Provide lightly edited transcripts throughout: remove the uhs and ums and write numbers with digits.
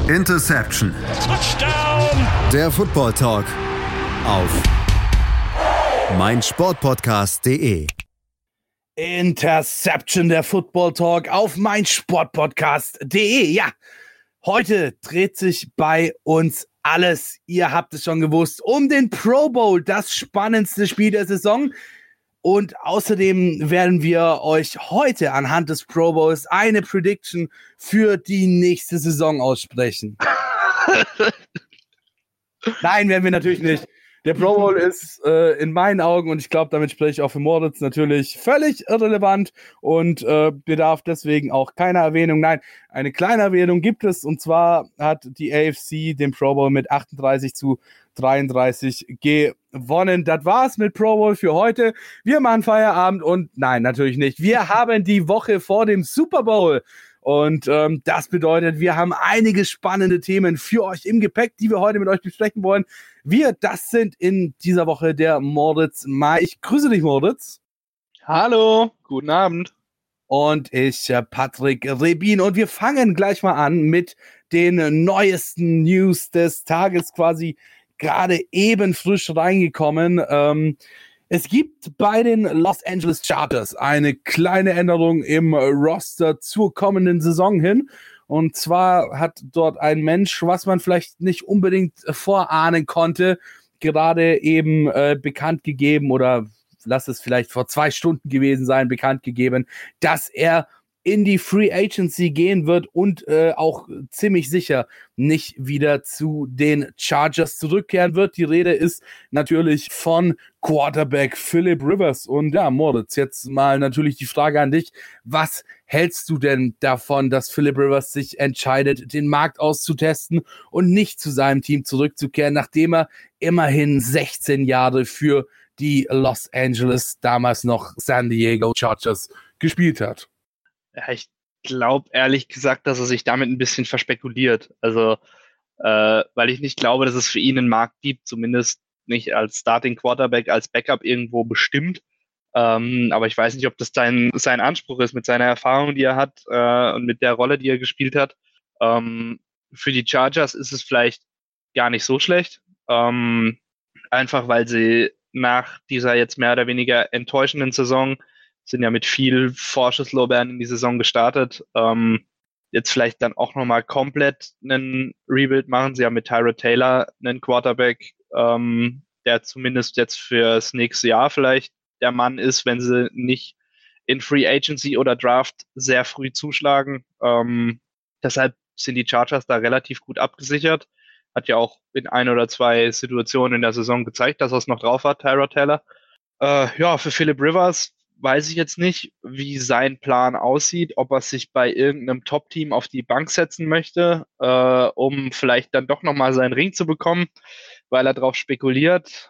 Interception. Touchdown. Der Football Talk auf meinsportpodcast.de. Interception, der Football Talk auf meinsportpodcast.de. Ja, heute dreht sich bei uns alles, ihr habt es schon gewusst, um den Pro Bowl, das spannendste Spiel der Saison. Und außerdem werden wir euch heute anhand des Pro Bowls eine Prediction für die nächste Saison aussprechen. Nein, werden wir natürlich nicht. Der Pro Bowl ist in meinen Augen, und ich glaube, damit spreche ich auch für Moritz, natürlich völlig irrelevant und bedarf deswegen auch keiner Erwähnung. Nein, eine kleine Erwähnung gibt es, und zwar hat die AFC den Pro Bowl mit 38-33 gewonnen. Das war's mit Pro Bowl für heute. Wir machen Feierabend und nein, natürlich nicht. Wir haben die Woche vor dem Super Bowl. Und das bedeutet, wir haben einige spannende Themen für euch im Gepäck, die wir heute mit euch besprechen wollen. Das sind in dieser Woche der Moritz May. Ich grüße dich, Moritz. Hallo, guten Abend. Und ich, Patrick Rebin. Und wir fangen gleich mal an mit den neuesten News des Tages, quasi gerade eben frisch reingekommen. Es gibt bei den Los Angeles Chargers eine kleine Änderung im Roster zur kommenden Saison hin. Und zwar hat dort ein Mensch, was man vielleicht nicht unbedingt vorahnen konnte, gerade eben bekannt gegeben, oder lass es vielleicht vor 2 Stunden gewesen sein, bekannt gegeben, dass er in die Free Agency gehen wird und auch ziemlich sicher nicht wieder zu den Chargers zurückkehren wird. Die Rede ist natürlich von Quarterback Philip Rivers. Und ja, Moritz, jetzt mal natürlich die Frage an dich. Was hältst du denn davon, dass Philip Rivers sich entscheidet, den Markt auszutesten und nicht zu seinem Team zurückzukehren, nachdem er immerhin 16 Jahre für die Los Angeles, damals noch San Diego Chargers, gespielt hat? Ja, ich glaube ehrlich gesagt, dass er sich damit ein bisschen verspekuliert. Also, weil ich nicht glaube, dass es für ihn einen Markt gibt, zumindest nicht als Starting Quarterback, als Backup irgendwo bestimmt. Aber ich weiß nicht, ob das sein Anspruch ist mit seiner Erfahrung, die er hat und mit der Rolle, die er gespielt hat. Für die Chargers ist es vielleicht gar nicht so schlecht. Einfach weil sie nach dieser jetzt mehr oder weniger enttäuschenden Saison sind ja mit viel Vorschusslorbeeren in die Saison gestartet. Jetzt vielleicht dann auch nochmal komplett einen Rebuild machen. Sie haben mit Tyrod Taylor einen Quarterback, der zumindest jetzt fürs nächste Jahr vielleicht der Mann ist, wenn sie nicht in Free Agency oder Draft sehr früh zuschlagen. Deshalb sind die Chargers da relativ gut abgesichert. Hat ja auch in 1 oder 2 Situationen in der Saison gezeigt, dass er es noch drauf hat, Tyrod Taylor. Für Philip Rivers weiß ich jetzt nicht, wie sein Plan aussieht, ob er sich bei irgendeinem Top-Team auf die Bank setzen möchte, um vielleicht dann doch nochmal seinen Ring zu bekommen, weil er darauf spekuliert.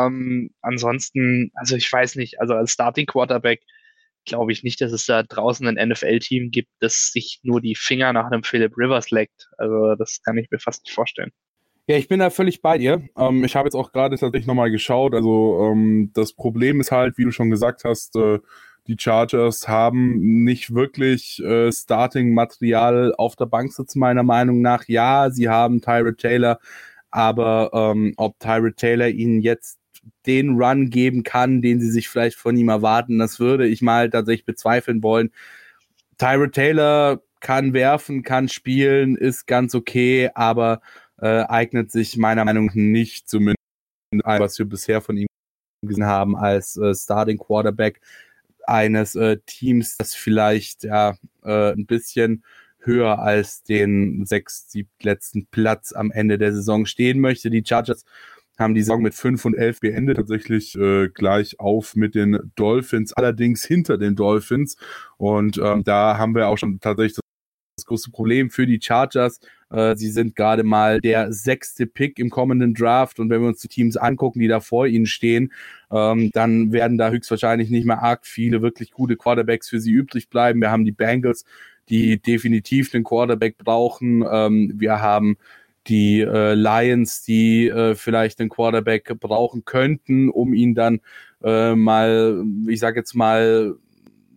Ansonsten, also ich weiß nicht, also als Starting-Quarterback glaube ich nicht, dass es da draußen ein NFL-Team gibt, das sich nur die Finger nach einem Philip Rivers leckt. Also das kann ich mir fast nicht vorstellen. Ja, ich bin da völlig bei dir. Ich habe jetzt auch gerade tatsächlich nochmal geschaut. Also das Problem ist halt, wie du schon gesagt hast, die Chargers haben nicht wirklich Starting-Material auf der Bank sitzen, meiner Meinung nach. Ja, sie haben Tyrod Taylor, aber ob Tyrod Taylor ihnen jetzt den Run geben kann, den sie sich vielleicht von ihm erwarten, das würde ich mal tatsächlich bezweifeln wollen. Tyrod Taylor kann werfen, kann spielen, ist ganz okay, aber eignet sich meiner Meinung nach nicht, zumindest was wir bisher von ihm gesehen haben, als Starting Quarterback eines Teams, das vielleicht ein bisschen höher als den 6., 7. letzten Platz am Ende der Saison stehen möchte. Die Chargers haben die Saison mit 5-11 beendet, tatsächlich gleich auf mit den Dolphins, allerdings hinter den Dolphins. Und da haben wir auch schon tatsächlich das große Problem für die Chargers. Sie sind gerade mal der 6. Pick im kommenden Draft, und wenn wir uns die Teams angucken, die da vor ihnen stehen, dann werden da höchstwahrscheinlich nicht mehr arg viele wirklich gute Quarterbacks für sie übrig bleiben. Wir haben die Bengals, die definitiv einen Quarterback brauchen. Wir haben die Lions, die vielleicht einen Quarterback brauchen könnten, um ihn dann mal, ich sag jetzt mal,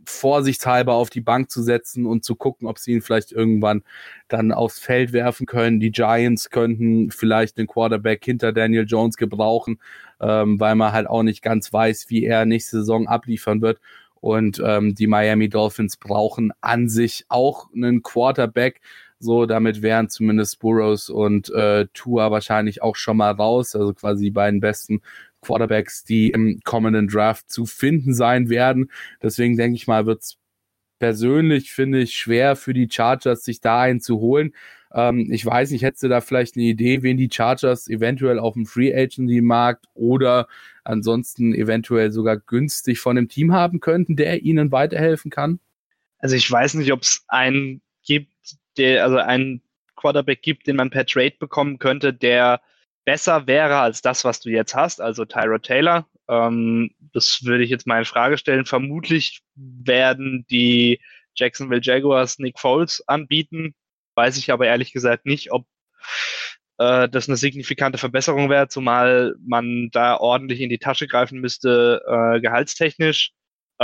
vorsichtshalber auf die Bank zu setzen und zu gucken, ob sie ihn vielleicht irgendwann dann aufs Feld werfen können. Die Giants könnten vielleicht den Quarterback hinter Daniel Jones gebrauchen, weil man halt auch nicht ganz weiß, wie er nächste Saison abliefern wird. Und die Miami Dolphins brauchen an sich auch einen Quarterback. So, damit wären zumindest Burrows und Tua wahrscheinlich auch schon mal raus. Also quasi die beiden besten Quarterbacks, die im kommenden Draft zu finden sein werden. Deswegen denke ich mal, wird es persönlich, finde ich, schwer für die Chargers, sich da einen zu holen. Ich weiß nicht, hättest du da vielleicht eine Idee, wen die Chargers eventuell auf dem Free Agency Markt oder ansonsten eventuell sogar günstig von einem Team haben könnten, der ihnen weiterhelfen kann? Also ich weiß nicht, ob es einen Quarterback gibt, den man per Trade bekommen könnte, der besser wäre als das, was du jetzt hast, also Tyrod Taylor. Das würde ich jetzt mal in Frage stellen. Vermutlich werden die Jacksonville Jaguars Nick Foles anbieten. Weiß ich aber ehrlich gesagt nicht, ob das eine signifikante Verbesserung wäre, zumal man da ordentlich in die Tasche greifen müsste, gehaltstechnisch.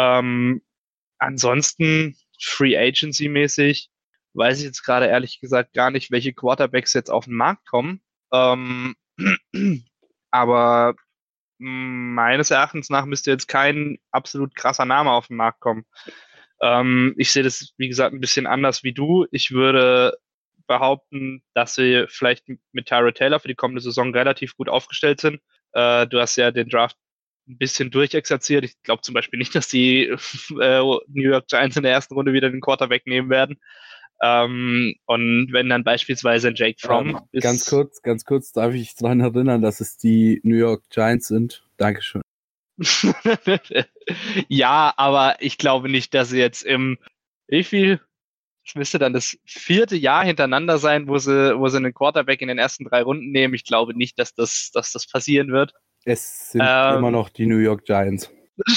Ansonsten Free Agency-mäßig weiß ich jetzt gerade ehrlich gesagt gar nicht, welche Quarterbacks jetzt auf den Markt kommen. Aber meines Erachtens nach müsste jetzt kein absolut krasser Name auf den Markt kommen. Ich sehe das, wie gesagt, ein bisschen anders wie du. Ich würde behaupten, dass sie vielleicht mit Tyrod Taylor für die kommende Saison relativ gut aufgestellt sind. Du hast ja den Draft ein bisschen durchexerziert. Ich glaube zum Beispiel nicht, dass die New York Giants in der ersten Runde wieder den Quarterback nehmen werden. Und wenn dann beispielsweise Jake Fromm ganz kurz darf ich daran erinnern, dass es die New York Giants sind. Dankeschön. Ja, aber ich glaube nicht, dass sie jetzt das müsste dann das 4. Jahr hintereinander sein, wo sie einen Quarterback in den ersten 3 Runden nehmen. Ich glaube nicht, dass das passieren wird. Es sind immer noch die New York Giants.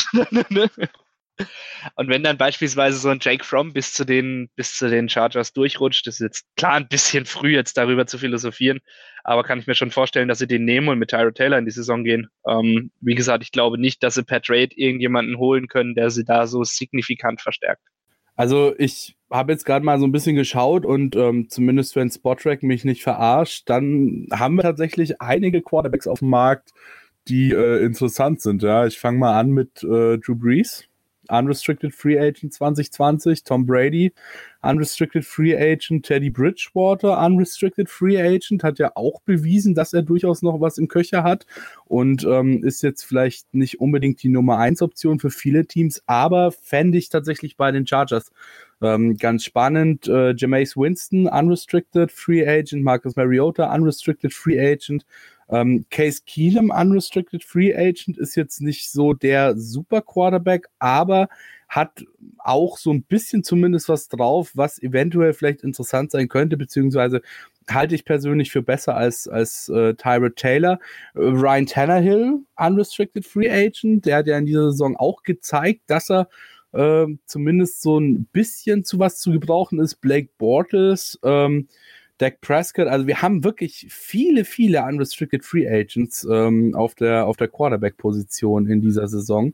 Und wenn dann beispielsweise so ein Jake Fromm bis zu den Chargers durchrutscht, das ist jetzt klar ein bisschen früh, jetzt darüber zu philosophieren, aber kann ich mir schon vorstellen, dass sie den nehmen und mit Tyrod Taylor in die Saison gehen. Wie gesagt, ich glaube nicht, dass sie per Trade irgendjemanden holen können, der sie da so signifikant verstärkt. Also ich habe jetzt gerade mal so ein bisschen geschaut und zumindest wenn Spotrac mich nicht verarscht, dann haben wir tatsächlich einige Quarterbacks auf dem Markt, die interessant sind. Ja, ich fange mal an mit Drew Brees, Unrestricted Free Agent 2020, Tom Brady, Unrestricted Free Agent, Teddy Bridgewater, Unrestricted Free Agent, hat ja auch bewiesen, dass er durchaus noch was im Köcher hat und ist jetzt vielleicht nicht unbedingt die Nummer 1 Option für viele Teams, aber fände ich tatsächlich bei den Chargers ganz spannend. Jameis Winston, Unrestricted Free Agent, Marcus Mariota, Unrestricted Free Agent, Case Keenum, Unrestricted Free Agent, ist jetzt nicht so der super Quarterback, aber hat auch so ein bisschen zumindest was drauf, was eventuell vielleicht interessant sein könnte, beziehungsweise halte ich persönlich für besser als Tyrod Taylor. Ryan Tannehill, Unrestricted Free Agent, der hat ja in dieser Saison auch gezeigt, dass er zumindest so ein bisschen zu was zu gebrauchen ist. Blake Bortles, Dak Prescott, also wir haben wirklich viele Unrestricted Free Agents auf der Quarterback-Position in dieser Saison.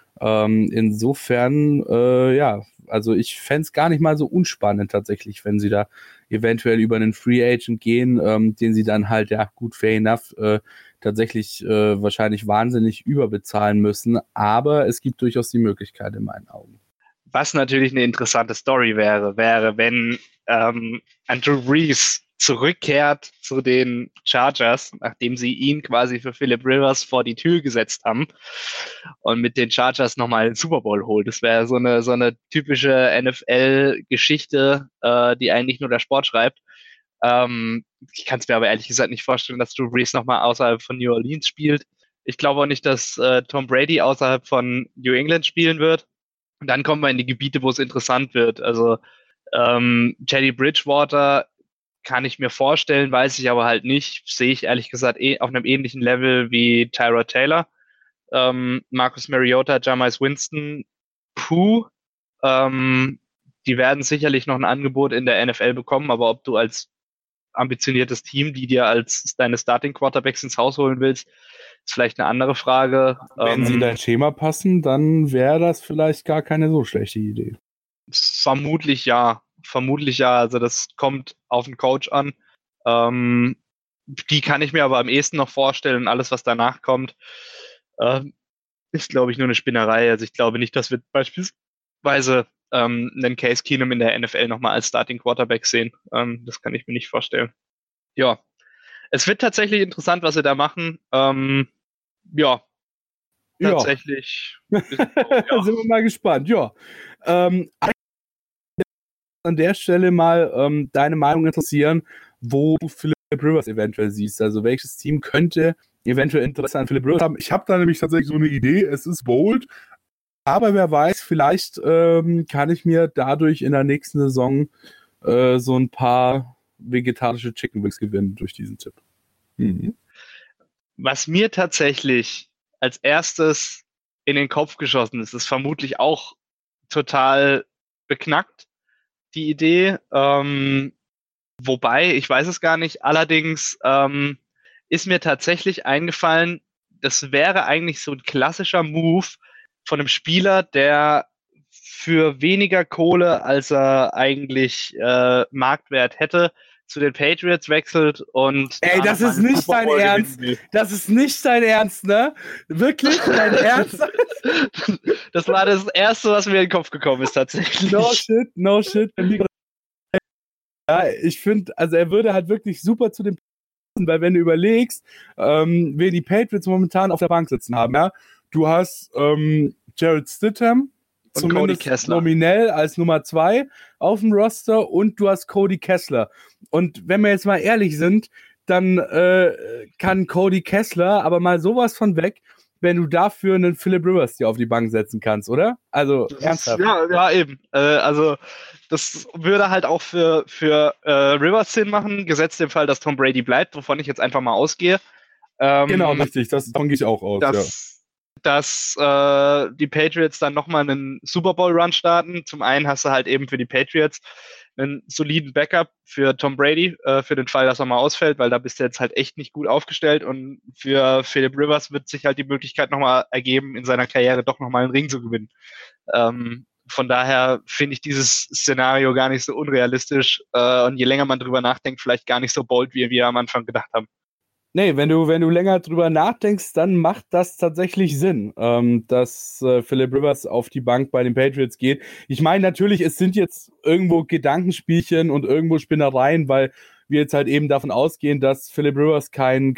Insofern, also ich fände es gar nicht mal so unspannend tatsächlich, wenn sie da eventuell über einen Free Agent gehen, den sie dann halt, ja gut, fair enough, tatsächlich wahrscheinlich wahnsinnig überbezahlen müssen, aber es gibt durchaus die Möglichkeit in meinen Augen. Was natürlich eine interessante Story wäre, wenn Andrew Brees zurückkehrt zu den Chargers, nachdem sie ihn quasi für Philip Rivers vor die Tür gesetzt haben und mit den Chargers nochmal den Super Bowl holt. Das wäre so eine typische NFL-Geschichte, die eigentlich nur der Sport schreibt. Ich kann es mir aber ehrlich gesagt nicht vorstellen, dass Drew Brees nochmal außerhalb von New Orleans spielt. Ich glaube auch nicht, dass Tom Brady außerhalb von New England spielen wird. Und dann kommen wir in die Gebiete, wo es interessant wird. Also Teddy Bridgewater kann ich mir vorstellen, weiß ich aber halt nicht. Sehe ich ehrlich gesagt auf einem ähnlichen Level wie Tyrod Taylor. Marcus Mariota, Jameis Winston, die werden sicherlich noch ein Angebot in der NFL bekommen, aber ob du als ambitioniertes Team, die dir als deine Starting Quarterbacks ins Haus holen willst, ist vielleicht eine andere Frage. Wenn sie in dein Schema passen, dann wäre das vielleicht gar keine so schlechte Idee. Vermutlich ja. Also das kommt auf den Coach an. Die kann ich mir aber am ehesten noch vorstellen. Alles, was danach kommt, ist, glaube ich, nur eine Spinnerei. Also ich glaube nicht, dass wir beispielsweise einen Case Keenum in der NFL nochmal als Starting Quarterback sehen. Das kann ich mir nicht vorstellen. Ja, es wird tatsächlich interessant, was sie da machen. Tatsächlich. Ja. Sind wir mal gespannt. Ja. An der Stelle mal deine Meinung interessieren, wo du Philip Rivers eventuell siehst. Also welches Team könnte eventuell Interesse an Philip Rivers haben? Ich habe da nämlich tatsächlich so eine Idee. Es ist bold, aber wer weiß, vielleicht kann ich mir dadurch in der nächsten Saison so ein paar vegetarische Chicken Wings gewinnen durch diesen Tipp. Mhm. Was mir tatsächlich als erstes in den Kopf geschossen ist, ist vermutlich auch total beknackt, die Idee. Wobei, ich weiß es gar nicht. Allerdings ist mir tatsächlich eingefallen, das wäre eigentlich so ein klassischer Move von einem Spieler, der für weniger Kohle, als er eigentlich Marktwert hätte, zu den Patriots wechselt und... Ey, das ist nicht dein Ernst. Das ist nicht dein Ernst, ne? Wirklich dein Ernst? Das war das Erste, was mir in den Kopf gekommen ist, tatsächlich. No shit. Ja, ich finde, also er würde halt wirklich super zu dem passen, weil wenn du überlegst, wen die Patriots momentan auf der Bank sitzen haben, ja? Du hast Jared Stidham, und zumindest nominell als Nummer 2 auf dem Roster, und du hast Cody Kessler. Und wenn wir jetzt mal ehrlich sind, dann kann Cody Kessler aber mal sowas von weg, wenn du dafür einen Philip Rivers dir auf die Bank setzen kannst, oder? Also ernsthaft. Ja, eben. Also das würde halt auch für Rivers Sinn machen, gesetzt im Fall, dass Tom Brady bleibt, wovon ich jetzt einfach mal ausgehe. Genau, richtig. Davon gehe ich auch aus, dass die Patriots dann nochmal einen Super Bowl-Run starten. Zum einen hast du halt eben für die Patriots einen soliden Backup für Tom Brady, für den Fall, dass er mal ausfällt, weil da bist du jetzt halt echt nicht gut aufgestellt, und für Philip Rivers wird sich halt die Möglichkeit nochmal ergeben, in seiner Karriere doch nochmal einen Ring zu gewinnen. Von daher finde ich dieses Szenario gar nicht so unrealistisch, und je länger man drüber nachdenkt, vielleicht gar nicht so bold, wie wir am Anfang gedacht haben. Nee, wenn du länger drüber nachdenkst, dann macht das tatsächlich Sinn, dass Philip Rivers auf die Bank bei den Patriots geht. Ich meine natürlich, es sind jetzt irgendwo Gedankenspielchen und irgendwo Spinnereien, weil wir jetzt halt eben davon ausgehen, dass Philip Rivers kein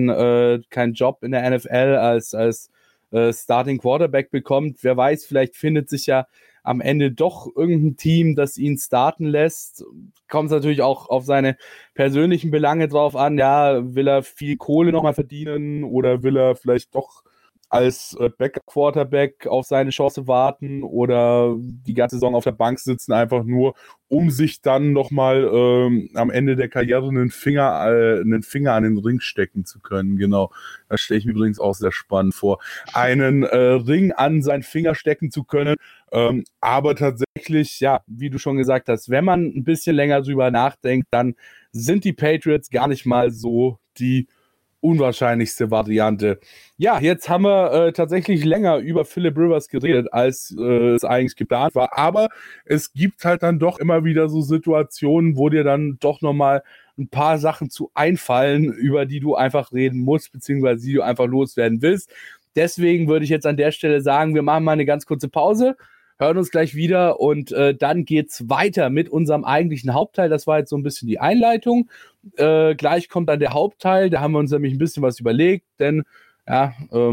Job in der NFL als Starting Quarterback bekommt. Wer weiß, vielleicht findet sich ja am Ende doch irgendein Team, das ihn starten lässt. Kommt es natürlich auch auf seine persönlichen Belange drauf an. Ja, will er viel Kohle nochmal verdienen oder will er vielleicht doch als Backup-Quarterback auf seine Chance warten oder die ganze Saison auf der Bank sitzen, einfach nur, um sich dann nochmal am Ende der Karriere einen Finger an den Ring stecken zu können. Genau, das stelle ich mir übrigens auch sehr spannend vor. Einen Ring an seinen Finger stecken zu können, aber tatsächlich, ja, wie du schon gesagt hast, wenn man ein bisschen länger drüber nachdenkt, dann sind die Patriots gar nicht mal so die unwahrscheinlichste Variante. Ja, jetzt haben wir tatsächlich länger über Philip Rivers geredet, als es eigentlich geplant war, aber es gibt halt dann doch immer wieder so Situationen, wo dir dann doch nochmal ein paar Sachen zu einfallen, über die du einfach reden musst, beziehungsweise die du einfach loswerden willst. Deswegen würde ich jetzt an der Stelle sagen, wir machen mal eine ganz kurze Pause, hören uns gleich wieder und dann geht's weiter mit unserem eigentlichen Hauptteil. Das war jetzt so ein bisschen die Einleitung. Gleich kommt dann der Hauptteil, da haben wir uns nämlich ein bisschen was überlegt, denn ja,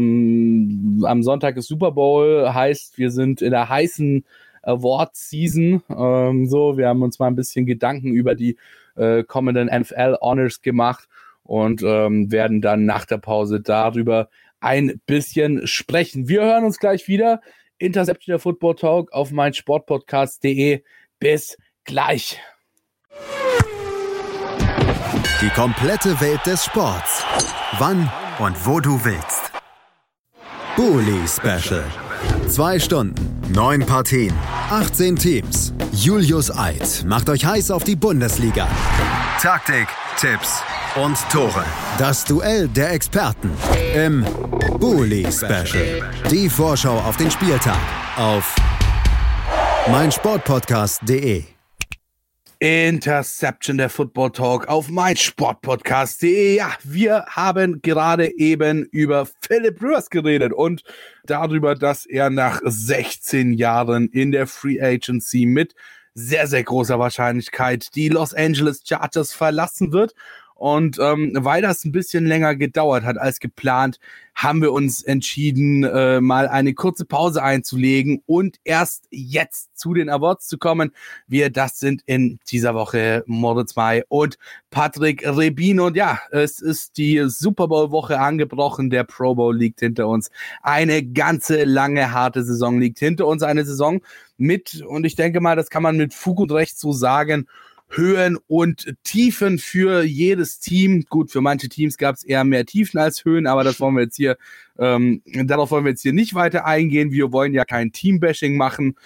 am Sonntag ist Super Bowl, heißt, wir sind in der heißen Award-Season. Wir haben uns mal ein bisschen Gedanken über die kommenden NFL-Honors gemacht und werden dann nach der Pause darüber ein bisschen sprechen. Wir hören uns gleich wieder. Interception der Football Talk auf meinsportpodcast.de. Bis gleich. Die komplette Welt des Sports. Wann und wo du willst. Bully Special. 2 Stunden, 9 Partien, 18 Teams. Julius Eid macht euch heiß auf die Bundesliga. Taktik, Tipps und Tore. Das Duell der Experten im Bully Special. Die Vorschau auf den Spieltag auf meinsportpodcast.de. Interception, der Football Talk auf meinsportpodcast.de. Ja, wir haben gerade eben über Philip Rivers geredet und darüber, dass er nach 16 Jahren in der Free Agency mit sehr, sehr großer Wahrscheinlichkeit die Los Angeles Chargers verlassen wird. Und weil das ein bisschen länger gedauert hat als geplant, haben wir uns entschieden, mal eine kurze Pause einzulegen und erst jetzt zu den Awards zu kommen. Das sind in dieser Woche Moritz May und Patrick Rebin. Und ja, es ist die Super Bowl-Woche angebrochen. Der Pro Bowl liegt hinter uns. Eine ganze lange, harte Saison liegt hinter uns. Eine Saison mit, und ich denke mal, das kann man mit Fug und Recht so sagen, Höhen und Tiefen für jedes Team. Gut, für manche Teams gab es eher mehr Tiefen als Höhen, aber das wollen wir jetzt hier, darauf wollen wir jetzt hier nicht weiter eingehen. Wir wollen ja kein Team-Bashing machen.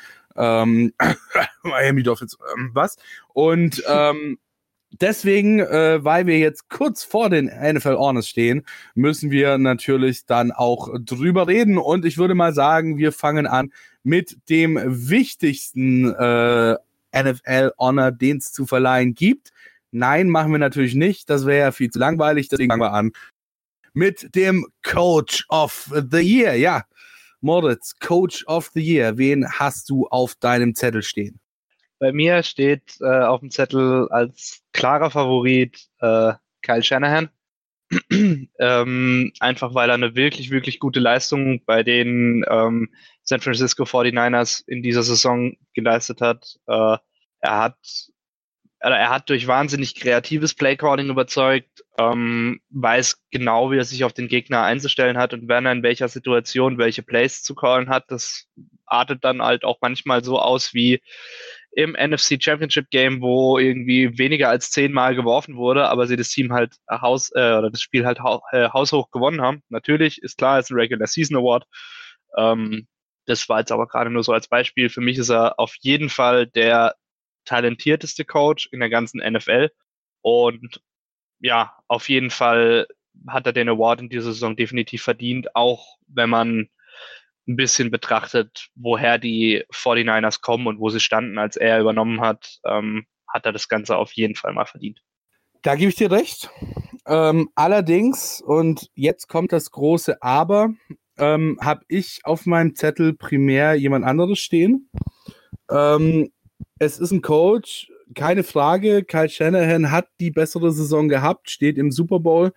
Miami Dolphins, was? Und deswegen, weil wir jetzt kurz vor den NFL Honors stehen, müssen wir natürlich dann auch drüber reden. Und ich würde mal sagen, wir fangen an mit dem wichtigsten NFL Honor, den es zu verleihen gibt. Nein, machen wir natürlich nicht. Das wäre ja viel zu langweilig. Deswegen fangen wir an mit dem Coach of the Year. Ja, Moritz, Coach of the Year. Wen hast du auf deinem Zettel stehen? Bei mir steht auf dem Zettel als klarer Favorit Kyle Shanahan. Einfach weil er eine wirklich, wirklich gute Leistung bei den San Francisco 49ers in dieser Saison geleistet hat. Er hat durch wahnsinnig kreatives Playcalling überzeugt, weiß genau, wie er sich auf den Gegner einzustellen hat und wenn er in welcher Situation welche Plays zu callen hat. Das artet dann halt auch manchmal so aus wie im NFC Championship Game, wo irgendwie weniger als 10 Mal geworfen wurde, aber sie das Team halt oder das Spiel halt haushoch gewonnen haben. Natürlich ist klar, es ist ein Regular Season Award. Das war jetzt aber gerade nur so als Beispiel. Für mich ist er auf jeden Fall der talentierteste Coach in der ganzen NFL und ja, auf jeden Fall hat er den Award in dieser Saison definitiv verdient, auch wenn man ein bisschen betrachtet, woher die 49ers kommen und wo sie standen, als er übernommen hat, hat er das Ganze auf jeden Fall mal verdient. Da gebe ich dir recht. Allerdings, und jetzt kommt das große Aber, habe ich auf meinem Zettel primär jemand anderes stehen. Es ist ein Coach, keine Frage. Kyle Shanahan hat die bessere Saison gehabt, steht im Super Bowl.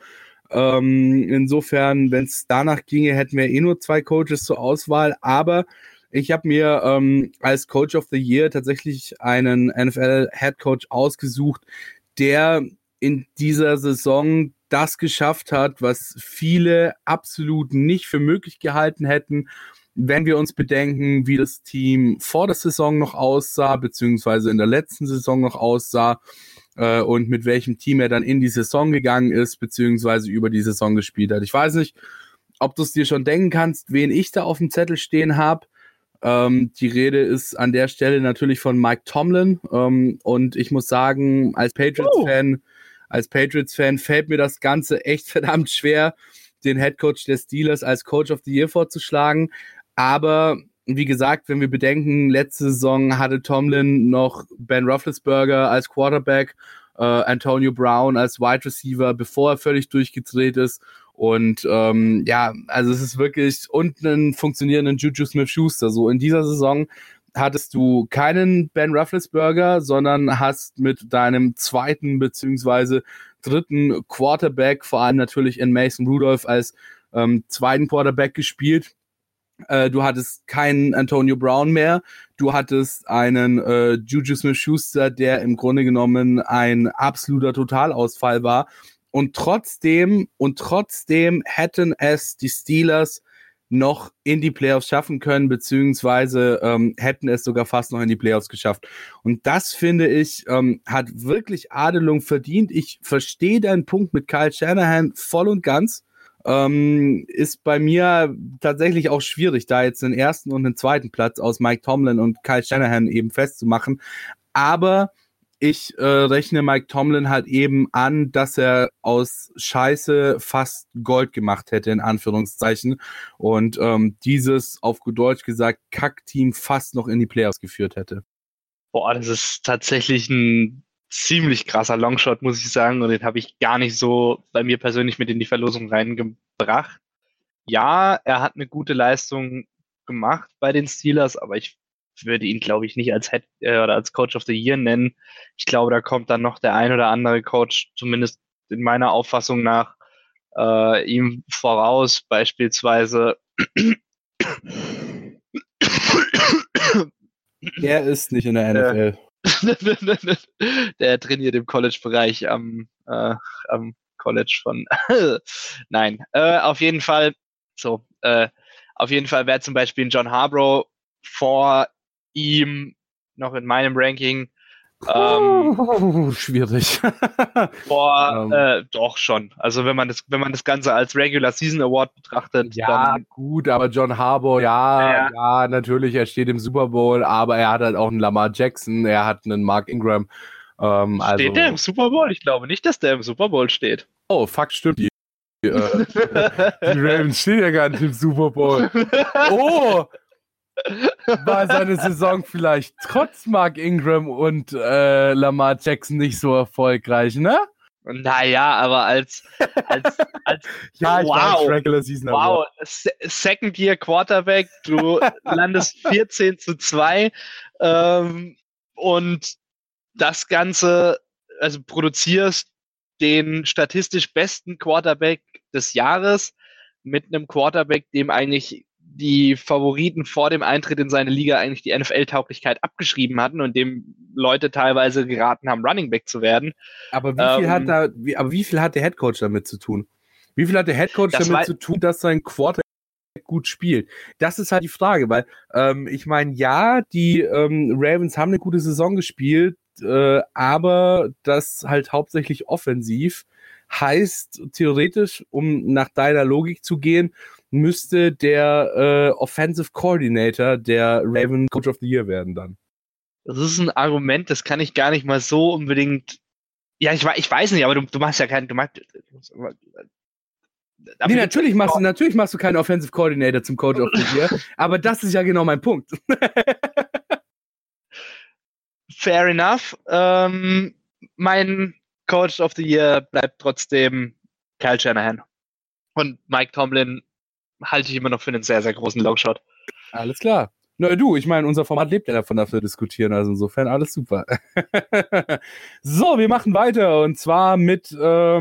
Insofern, wenn es danach ginge, hätten wir nur 2 Coaches zur Auswahl. Aber ich habe mir als Coach of the Year tatsächlich einen NFL-Headcoach ausgesucht, der in dieser Saison das geschafft hat, was viele absolut nicht für möglich gehalten hätten, wenn wir uns bedenken, wie das Team vor der Saison noch aussah, beziehungsweise in der letzten Saison noch aussah, und mit welchem Team er dann in die Saison gegangen ist, beziehungsweise über die Saison gespielt hat. Ich weiß nicht, ob du es dir schon denken kannst, wen ich da auf dem Zettel stehen habe. Die Rede ist an der Stelle natürlich von Mike Tomlin. Und ich muss sagen, als Patriots-Fan fällt mir das Ganze echt verdammt schwer, den Headcoach der Steelers als Coach of the Year vorzuschlagen. Aber wie gesagt, wenn wir bedenken, letzte Saison hatte Tomlin noch Ben Roethlisberger als Quarterback, Antonio Brown als Wide Receiver, bevor er völlig durchgedreht ist. Und also es ist wirklich, und einen funktionierenden Juju Smith-Schuster. So in dieser Saison hattest du keinen Ben Roethlisberger, sondern hast mit deinem zweiten beziehungsweise dritten Quarterback, vor allem natürlich in Mason Rudolph als zweiten Quarterback gespielt. Du hattest keinen Antonio Brown mehr. Du hattest einen Juju Smith-Schuster, der im Grunde genommen ein absoluter Totalausfall war. Und trotzdem hätten es die Steelers noch in die Playoffs schaffen können, beziehungsweise hätten es sogar fast noch in die Playoffs geschafft. Und das, finde ich, hat wirklich Adelung verdient. Ich verstehe deinen Punkt mit Kyle Shanahan voll und ganz. Ist bei mir tatsächlich auch schwierig, da jetzt den ersten und den zweiten Platz aus Mike Tomlin und Kyle Shanahan eben festzumachen. Aber Ich rechne Mike Tomlin halt eben an, dass er aus Scheiße fast Gold gemacht hätte, in Anführungszeichen. Und dieses, auf gut Deutsch gesagt, Kackteam fast noch in die Playoffs geführt hätte. Boah, das ist tatsächlich ein ziemlich krasser Longshot, muss ich sagen. Und den habe ich gar nicht so bei mir persönlich mit in die Verlosung reingebracht. Ja, er hat eine gute Leistung gemacht bei den Steelers, aber ich würde ihn, glaube ich, nicht als Head oder als Coach of the Year nennen. Ich glaube, da kommt dann noch der ein oder andere Coach, zumindest in meiner Auffassung nach, ihm voraus, beispielsweise. Er ist nicht in der NFL. Der trainiert im College-Bereich am College von. Nein, auf jeden Fall. So, auf jeden Fall wäre zum Beispiel ein John Harbaugh vor ihm noch in meinem Ranking. Schwierig. Doch schon. Also wenn man das Ganze als Regular Season Award betrachtet, ja, dann, gut, aber John Harbaugh, ja, natürlich, er steht im Super Bowl, aber er hat halt auch einen Lamar Jackson, er hat einen Mark Ingram. Steht der im Super Bowl? Ich glaube nicht, dass der im Super Bowl steht. Oh, fuck, stimmt. Die Ravens stehen ja gar nicht im Super Bowl. Oh! War seine Saison vielleicht trotz Mark Ingram und Lamar Jackson nicht so erfolgreich, ne? Naja, aber als ja, wow, Regular Season wow, Second Year Quarterback, du landest 14-2 und das Ganze, also produzierst den statistisch besten Quarterback des Jahres mit einem Quarterback, dem eigentlich die Favoriten vor dem Eintritt in seine Liga eigentlich die NFL-Tauglichkeit abgeschrieben hatten und dem Leute teilweise geraten haben, Running Back zu werden. Aber wie viel hat der Headcoach damit zu tun? Wie viel hat der Headcoach damit zu tun, dass sein Quarterback gut spielt? Das ist halt die Frage, weil ich meine, ja, die Ravens haben eine gute Saison gespielt, aber das halt hauptsächlich offensiv. Heißt, theoretisch, um nach deiner Logik zu gehen, müsste der Offensive Coordinator der Raven Coach of the Year werden dann. Das ist ein Argument, das kann ich gar nicht mal so unbedingt. Ja, ich weiß nicht, aber du machst ja keinen. Nee, natürlich machst du keinen Offensive Coordinator zum Coach of the Year, aber das ist ja genau mein Punkt. Fair enough. Mein Coach of the Year bleibt trotzdem Kyle Shanahan. Und Mike Tomlin halte ich immer noch für einen sehr, sehr großen Longshot. Alles klar. Na du, ich meine, unser Format lebt ja davon, dass wir diskutieren, also insofern alles super. So, wir machen weiter und zwar mit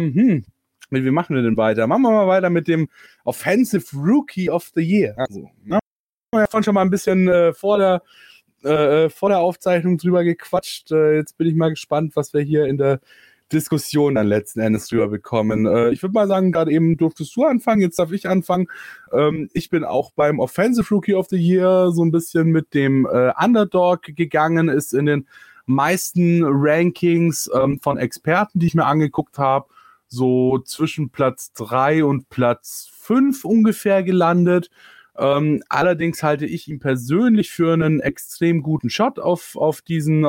wie machen wir denn weiter? Machen wir mal weiter mit dem Offensive Rookie of the Year. Also, ne? Wir haben schon mal ein bisschen vor der Aufzeichnung drüber gequatscht. Jetzt bin ich mal gespannt, was wir hier in der Diskussion dann letzten Endes drüber bekommen. Ich würde mal sagen, gerade eben durftest du anfangen, jetzt darf ich anfangen. Ich bin auch beim Offensive Rookie of the Year so ein bisschen mit dem Underdog gegangen, ist in den meisten Rankings von Experten, die ich mir angeguckt habe, so zwischen Platz 3 und Platz 5 ungefähr gelandet. Allerdings halte ich ihn persönlich für einen extrem guten Shot auf diesen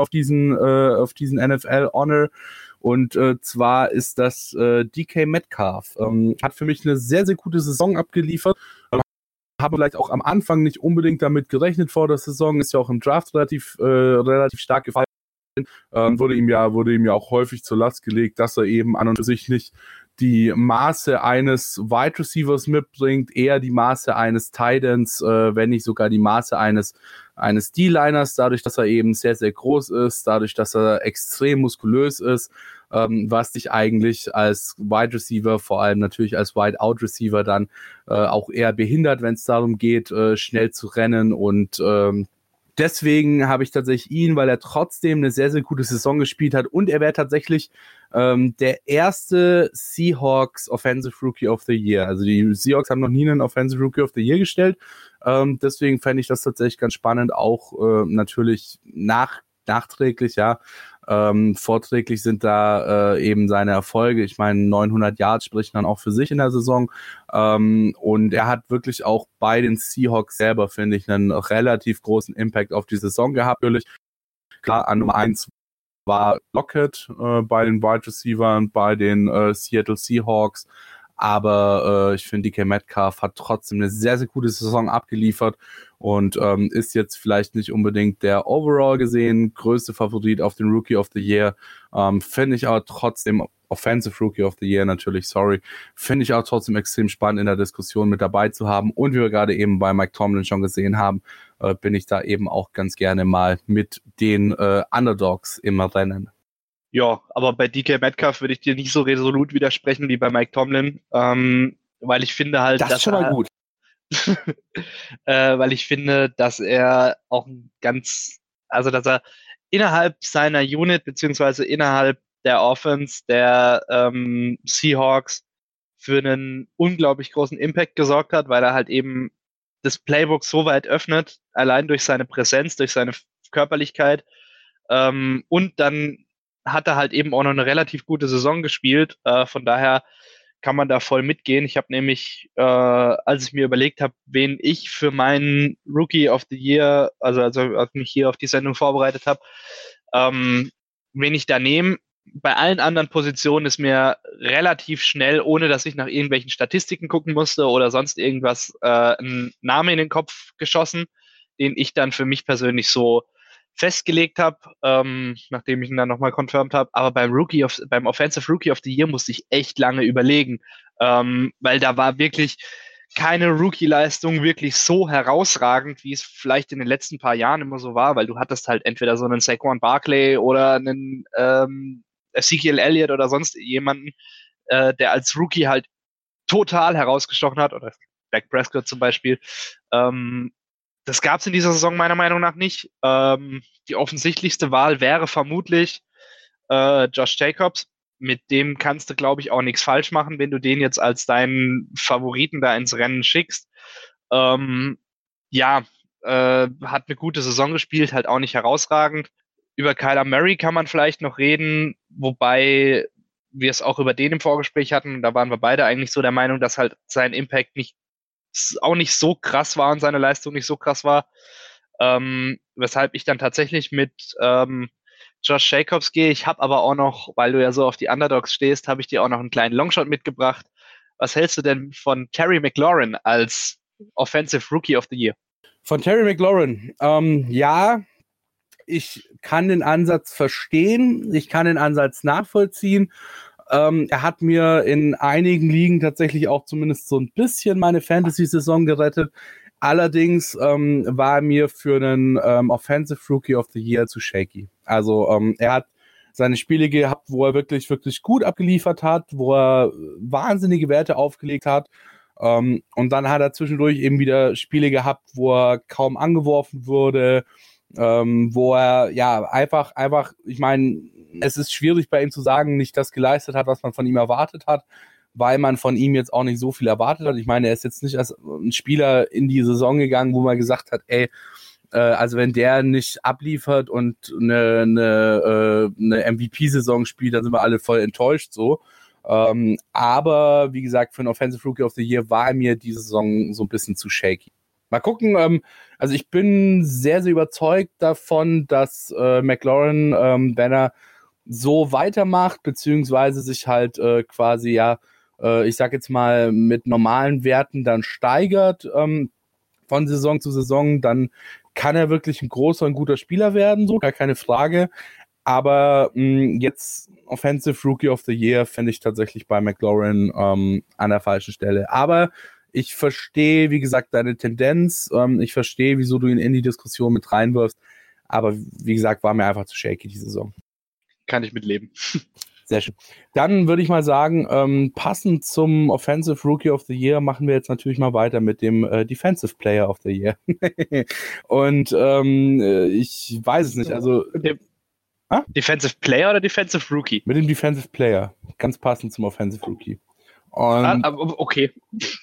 NFL Honor. Und zwar ist das DK Metcalf. Hat für mich eine sehr, sehr gute Saison abgeliefert. Habe vielleicht auch am Anfang nicht unbedingt damit gerechnet vor der Saison. Ist ja auch im Draft relativ stark gefallen. Wurde ihm ja auch häufig zur Last gelegt, dass er eben an und für sich nicht die Maße eines Wide Receivers mitbringt, eher die Maße eines Tight Ends, wenn nicht sogar die Maße eines D-Liners, dadurch, dass er eben sehr, sehr groß ist, dadurch, dass er extrem muskulös ist, was dich eigentlich als Wide Receiver, vor allem natürlich als Wide Out Receiver dann auch eher behindert, wenn es darum geht, schnell zu rennen und deswegen habe ich tatsächlich ihn, weil er trotzdem eine sehr, sehr gute Saison gespielt hat und er wäre tatsächlich der erste Seahawks Offensive Rookie of the Year. Also die Seahawks haben noch nie einen Offensive Rookie of the Year gestellt. Deswegen fände ich das tatsächlich ganz spannend, auch natürlich nachträglich, ja. Vorträglich sind da eben seine Erfolge. Ich meine, 900 Yards sprechen dann auch für sich in der Saison. Und er hat wirklich auch bei den Seahawks selber, finde ich, einen relativ großen Impact auf die Saison gehabt. Natürlich, klar, an Nummer 1 war Lockett bei den Wide Receivers, bei den Seattle Seahawks. Aber ich finde, DK Metcalf hat trotzdem eine sehr, sehr gute Saison abgeliefert und ist jetzt vielleicht nicht unbedingt der overall gesehen größte Favorit auf den Rookie of the Year. Finde ich aber trotzdem, Offensive Rookie of the Year natürlich, finde ich auch trotzdem extrem spannend in der Diskussion mit dabei zu haben. Und wie wir gerade eben bei Mike Tomlin schon gesehen haben, bin ich da eben auch ganz gerne mal mit den Underdogs im Rennen. Ja, aber bei DK Metcalf würde ich dir nicht so resolut widersprechen wie bei Mike Tomlin, weil ich finde halt, das ist schon mal gut. Weil ich finde, dass er auch dass er innerhalb seiner Unit beziehungsweise innerhalb der Offense der Seahawks für einen unglaublich großen Impact gesorgt hat, weil er halt eben das Playbook so weit öffnet, allein durch seine Präsenz, durch seine Körperlichkeit, und dann hat er halt eben auch noch eine relativ gute Saison gespielt. Von daher kann man da voll mitgehen. Ich habe nämlich, als ich mir überlegt habe, wen ich für meinen Rookie of the Year, also als ich mich hier auf die Sendung vorbereitet habe, wen ich da nehme, bei allen anderen Positionen ist mir relativ schnell, ohne dass ich nach irgendwelchen Statistiken gucken musste oder sonst irgendwas, ein Name in den Kopf geschossen, den ich dann für mich persönlich so festgelegt habe, nachdem ich ihn dann nochmal confirmed habe. Aber beim Offensive Rookie of the Year musste ich echt lange überlegen, weil da war wirklich keine Rookie-Leistung wirklich so herausragend, wie es vielleicht in den letzten paar Jahren immer so war, weil du hattest halt entweder so einen Saquon Barkley oder einen Ezekiel Elliott oder sonst jemanden, der als Rookie halt total herausgestochen hat, oder Dak Prescott zum Beispiel. Das gab es in dieser Saison meiner Meinung nach nicht. Die offensichtlichste Wahl wäre vermutlich Josh Jacobs. Mit dem kannst du, glaube ich, auch nichts falsch machen, wenn du den jetzt als deinen Favoriten da ins Rennen schickst. Hat eine gute Saison gespielt, halt auch nicht herausragend. Über Kyler Murray kann man vielleicht noch reden, wobei wir es auch über den im Vorgespräch hatten. Da waren wir beide eigentlich so der Meinung, dass halt sein Impact auch nicht so krass war und seine Leistung nicht so krass war. Weshalb ich dann tatsächlich mit Josh Jacobs gehe. Ich habe aber auch noch, weil du ja so auf die Underdogs stehst, habe ich dir auch noch einen kleinen Longshot mitgebracht. Was hältst du denn von Terry McLaurin als Offensive Rookie of the Year? Von Terry McLaurin? Ja, ich kann den Ansatz verstehen. Ich kann den Ansatz nachvollziehen. Er hat mir in einigen Ligen tatsächlich auch zumindest so ein bisschen meine Fantasy-Saison gerettet. Allerdings war er mir für einen Offensive Rookie of the Year zu shaky. Also er hat seine Spiele gehabt, wo er wirklich, wirklich gut abgeliefert hat, wo er wahnsinnige Werte aufgelegt hat. Und dann hat er zwischendurch eben wieder Spiele gehabt, wo er kaum angeworfen wurde, wo er ja einfach, ich meine, es ist schwierig bei ihm zu sagen, nicht das geleistet hat, was man von ihm erwartet hat, weil man von ihm jetzt auch nicht so viel erwartet hat. Ich meine, er ist jetzt nicht als ein Spieler in die Saison gegangen, wo man gesagt hat, also wenn der nicht abliefert und eine MVP-Saison spielt, dann sind wir alle voll enttäuscht so. Aber wie gesagt, für einen Offensive Rookie of the Year war mir diese Saison so ein bisschen zu shaky. Mal gucken, also ich bin sehr, sehr überzeugt davon, dass McLaurin, wenn er so weitermacht, beziehungsweise sich halt quasi, ich sag jetzt mal, mit normalen Werten dann steigert von Saison zu Saison, dann kann er wirklich ein großer und guter Spieler werden, so, gar keine Frage. Aber jetzt Offensive Rookie of the Year fände ich tatsächlich bei McLaurin an der falschen Stelle. Aber ich verstehe, wie gesagt, deine Tendenz. Ich verstehe, wieso du ihn in die Diskussion mit reinwirfst. Aber wie gesagt, war mir einfach zu shaky die Saison. Kann ich mitleben. Sehr schön. Dann würde ich mal sagen, passend zum Offensive Rookie of the Year machen wir jetzt natürlich mal weiter mit dem Defensive Player of the Year. Und ich weiß es nicht. Also Defensive Player oder Defensive Rookie? Mit dem Defensive Player. Ganz passend zum Offensive Rookie. Und, okay.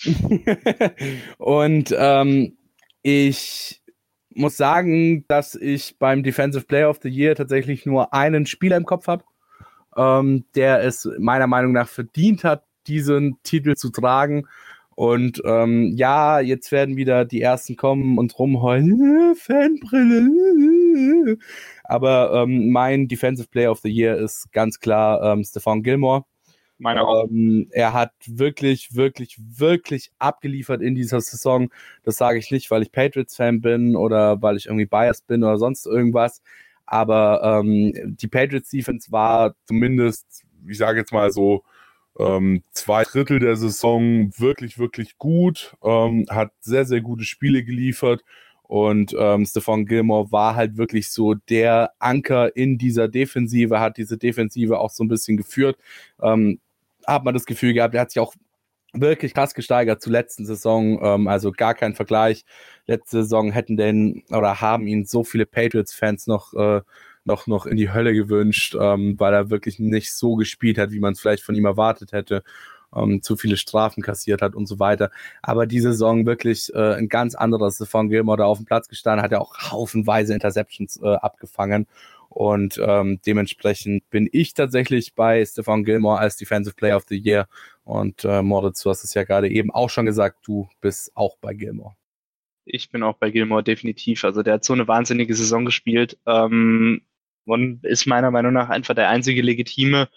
Und ich muss sagen, dass ich beim Defensive Player of the Year tatsächlich nur einen Spieler im Kopf habe, der es meiner Meinung nach verdient hat, diesen Titel zu tragen. Und jetzt werden wieder die Ersten kommen und rumheulen, Fanbrille. Aber mein Defensive Player of the Year ist ganz klar Stephon Gilmore. Meine auch. Er hat wirklich, wirklich, wirklich abgeliefert in dieser Saison. Das sage ich nicht, weil ich Patriots-Fan bin oder weil ich irgendwie biased bin oder sonst irgendwas. Aber die Patriots-Defense war zumindest, ich sage jetzt mal so, 2/3 der Saison wirklich, wirklich gut. Hat sehr, sehr gute Spiele geliefert. Und Stephon Gilmore war halt wirklich so der Anker in dieser Defensive, hat diese Defensive auch so ein bisschen geführt. Hat man das Gefühl gehabt, er hat sich auch wirklich krass gesteigert zur letzten Saison, also gar kein Vergleich. Letzte Saison haben ihn so viele Patriots-Fans noch in die Hölle gewünscht, weil er wirklich nicht so gespielt hat, wie man es vielleicht von ihm erwartet hätte. Zu viele Strafen kassiert hat und so weiter. Aber diese Saison wirklich ein ganz anderes. Stephon Gilmore da auf dem Platz gestanden, hat ja auch haufenweise Interceptions abgefangen. Und dementsprechend bin ich tatsächlich bei Stephon Gilmore als Defensive Player of the Year. Und Moritz, du hast es ja gerade eben auch schon gesagt, du bist auch bei Gilmore. Ich bin auch bei Gilmore, definitiv. Also der hat so eine wahnsinnige Saison gespielt und ist meiner Meinung nach einfach der einzige legitime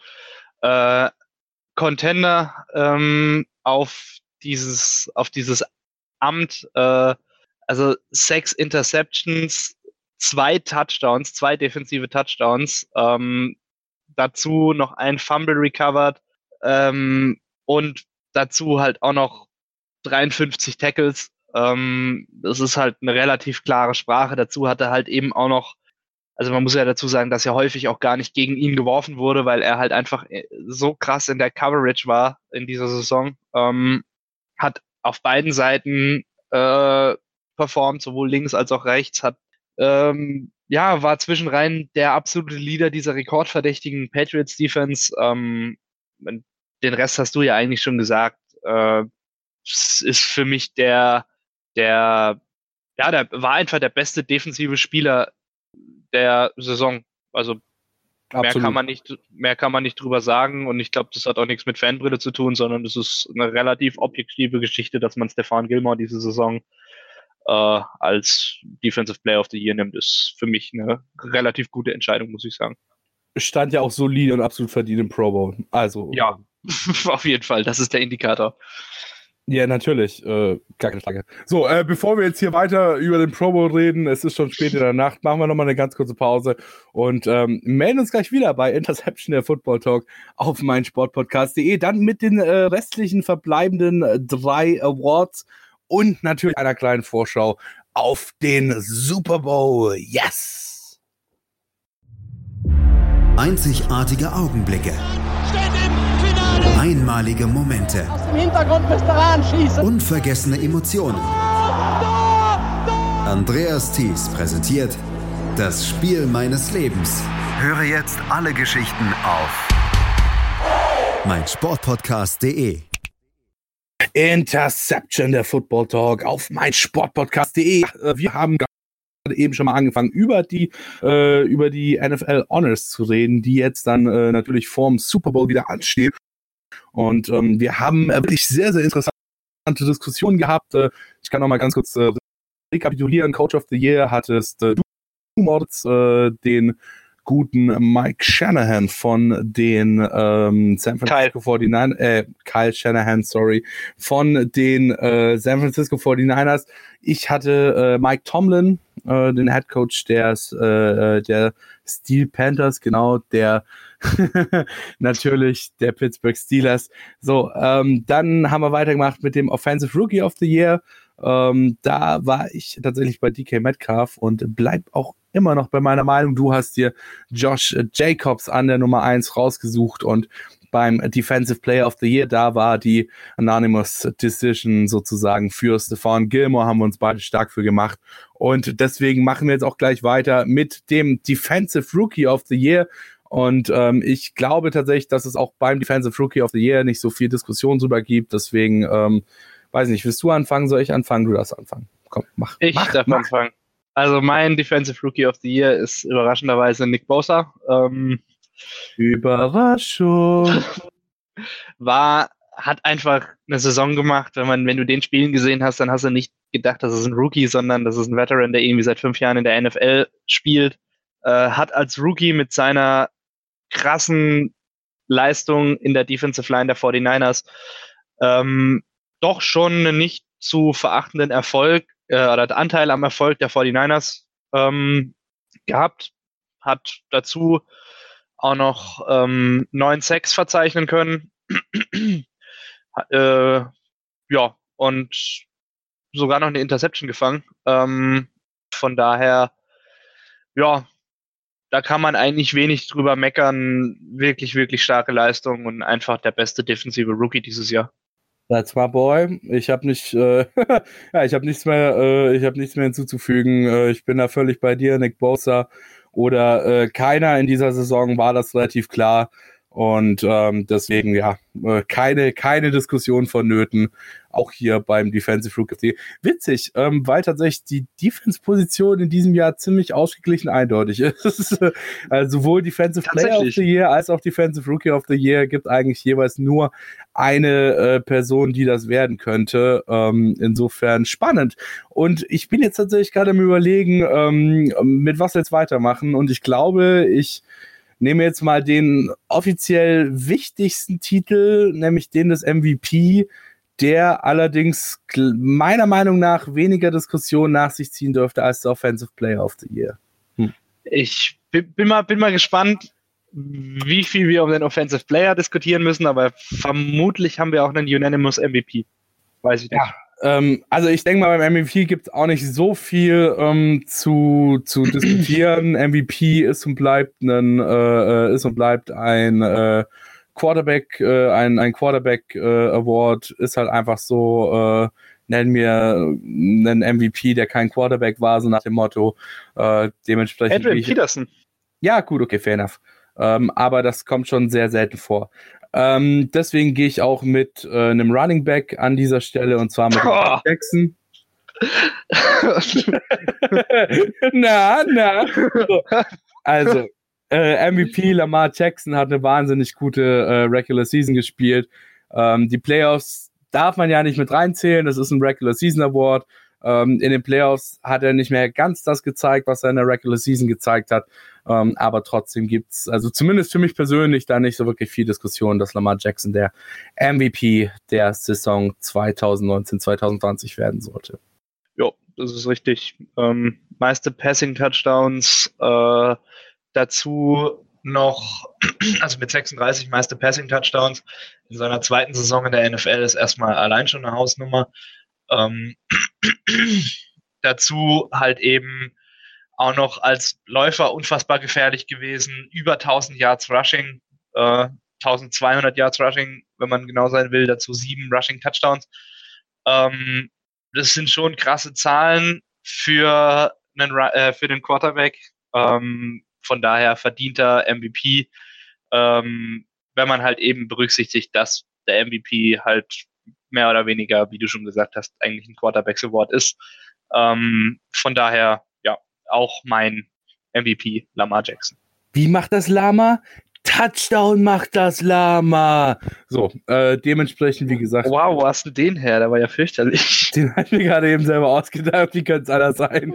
Contender auf dieses Amt. Also 6 Interceptions, 2 Touchdowns, 2 defensive Touchdowns, dazu noch ein Fumble recovered und dazu halt auch noch 53 Tackles. Das ist halt eine relativ klare Sprache. Dazu hat er halt eben auch noch, also man muss ja dazu sagen, dass ja häufig auch gar nicht gegen ihn geworfen wurde, weil er halt einfach so krass in der Coverage war in dieser Saison. Hat auf beiden Seiten performt, sowohl links als auch rechts, war zwischenrein der absolute Leader dieser rekordverdächtigen Patriots-Defense. Den Rest hast du ja eigentlich schon gesagt. Ist für mich der war einfach der beste defensive Spieler der Saison. Also mehr kann man nicht drüber sagen, und ich glaube, das hat auch nichts mit Fanbrille zu tun, sondern es ist eine relativ objektive Geschichte, dass man Stephon Gilmore diese Saison als Defensive Player of the Year nimmt, ist für mich eine relativ gute Entscheidung, muss ich sagen. Stand ja auch solide und absolut verdient im Pro Bowl. Also ja, auf jeden Fall, das ist der Indikator. Ja, natürlich, gar keine Frage. So, bevor wir jetzt hier weiter über den Pro Bowl reden, es ist schon spät in der Nacht, machen wir nochmal eine ganz kurze Pause und melden uns gleich wieder bei Interception, der Football Talk auf meinsportpodcast.de, dann mit den restlichen verbleibenden 3 Awards und natürlich einer kleinen Vorschau auf den Super Bowl. Yes! Einzigartige Augenblicke. Einmalige Momente. Aus dem Hintergrund müsst ihr anschießen. Unvergessene Emotionen. Andreas Thies präsentiert das Spiel meines Lebens. Höre jetzt alle Geschichten auf meinsportpodcast.de. Interception, der Football Talk auf meinsportpodcast.de. Wir haben gerade eben schon mal angefangen, über die NFL Honors zu reden, die jetzt dann natürlich vorm Super Bowl wieder anstehen. Und wir haben wirklich sehr, sehr interessante Diskussionen gehabt. Ich kann noch mal ganz kurz rekapitulieren. Coach of the Year hattest du, Moritz, den guten Mike Shanahan von den San Francisco 49ers, Kyle Shanahan, sorry, von den San Francisco 49ers. Ich hatte Mike Tomlin, den Head Coach der Steel Panthers, genau, der natürlich der Pittsburgh Steelers. So, dann haben wir weitergemacht mit dem Offensive Rookie of the Year. Da war ich tatsächlich bei DK Metcalf und bleib auch immer noch bei meiner Meinung. Du hast dir Josh Jacobs an der Nummer 1 rausgesucht und beim Defensive Player of the Year, da war die Anonymous Decision sozusagen für Stephon Gilmore, haben wir uns beide stark für gemacht. Und deswegen machen wir jetzt auch gleich weiter mit dem Defensive Rookie of the Year. Und ich glaube tatsächlich, dass es auch beim Defensive Rookie of the Year nicht so viel Diskussion drüber gibt. Deswegen, weiß nicht, willst du anfangen? Soll ich anfangen? Du darfst anfangen. Komm, mach. Ich darf anfangen. Also mein Defensive Rookie of the Year ist überraschenderweise Nick Bosa. Überraschung. War hat einfach eine Saison gemacht. Wenn du den Spielen gesehen hast, dann hast du nicht gedacht, das ist ein Rookie, sondern das ist ein Veteran, der irgendwie seit 5 Jahren in der NFL spielt. Hat als Rookie mit seiner krassen Leistung in der Defensive Line der 49ers doch schon einen nicht zu verachtenden Erfolg oder Anteil am Erfolg der 49ers gehabt. Hat dazu auch noch 9 Sacks verzeichnen können. Ja, und sogar noch eine Interception gefangen. Von daher, ja, da kann man eigentlich wenig drüber meckern. Wirklich, wirklich starke Leistung und einfach der beste defensive Rookie dieses Jahr. That's my boy. Ich habe nicht, ja, ich habe nichts mehr hinzuzufügen. Ich bin da völlig bei dir, Nick Bosa oder keiner in dieser Saison war das relativ klar. Und deswegen, ja, keine Diskussion vonnöten, auch hier beim Defensive Rookie. Witzig, weil tatsächlich die Defense-Position in diesem Jahr ziemlich ausgeglichen eindeutig ist. Also sowohl Defensive Player of the Year als auch Defensive Rookie of the Year gibt eigentlich jeweils nur eine Person, die das werden könnte. Insofern spannend. Und ich bin jetzt tatsächlich gerade am Überlegen, mit was wir jetzt weitermachen. Und ich glaube, ich nehme jetzt mal den offiziell wichtigsten Titel, nämlich den des MVP, der allerdings meiner Meinung nach weniger Diskussion nach sich ziehen dürfte als der Offensive Player of the Year. Ich bin mal gespannt, wie viel wir um den Offensive Player diskutieren müssen, aber vermutlich haben wir auch einen Unanimous MVP. Weiß ich nicht. Ja. Also ich denke mal, beim MVP gibt es auch nicht so viel zu diskutieren. MVP ist und bleibt ein Quarterback, ein Quarterback Award ist halt einfach so, nenn mir einen MVP, der kein Quarterback war, so nach dem Motto. Dementsprechend. Adrian Peterson. Ja, gut, okay, fair enough. Aber das kommt schon sehr selten vor. Deswegen gehe ich auch mit einem Running Back an dieser Stelle und zwar mit Jackson. na. So. Also, MVP Lamar Jackson hat eine wahnsinnig gute Regular Season gespielt. Die Playoffs darf man ja nicht mit reinzählen, das ist ein Regular Season Award. In den Playoffs hat er nicht mehr ganz das gezeigt, was er in der Regular Season gezeigt hat. Aber trotzdem gibt's, also zumindest für mich persönlich, da nicht so wirklich viel Diskussion, dass Lamar Jackson der MVP der Saison 2019-2020 werden sollte. Ja, das ist richtig. Meiste Passing-Touchdowns, dazu noch, also mit 36 meiste Passing-Touchdowns in seiner zweiten Saison in der NFL ist erstmal allein schon eine Hausnummer. Dazu halt eben auch noch als Läufer unfassbar gefährlich gewesen, über 1000 Yards Rushing, 1200 Yards Rushing, wenn man genau sein will, dazu 7 Rushing Touchdowns. Das sind schon krasse Zahlen für den Quarterback. Von daher verdienter MVP, wenn man halt eben berücksichtigt, dass der MVP halt mehr oder weniger, wie du schon gesagt hast, eigentlich ein Quarterbacks Award ist. Von daher, ja, auch mein MVP, Lamar Jackson. Wie macht das Lama? Touchdown macht das Lama! So, dementsprechend, wie gesagt. Wow, wo hast du den her? Der war ja fürchterlich. Den habe ich mir gerade eben selber ausgedacht, wie könnte es anders sein?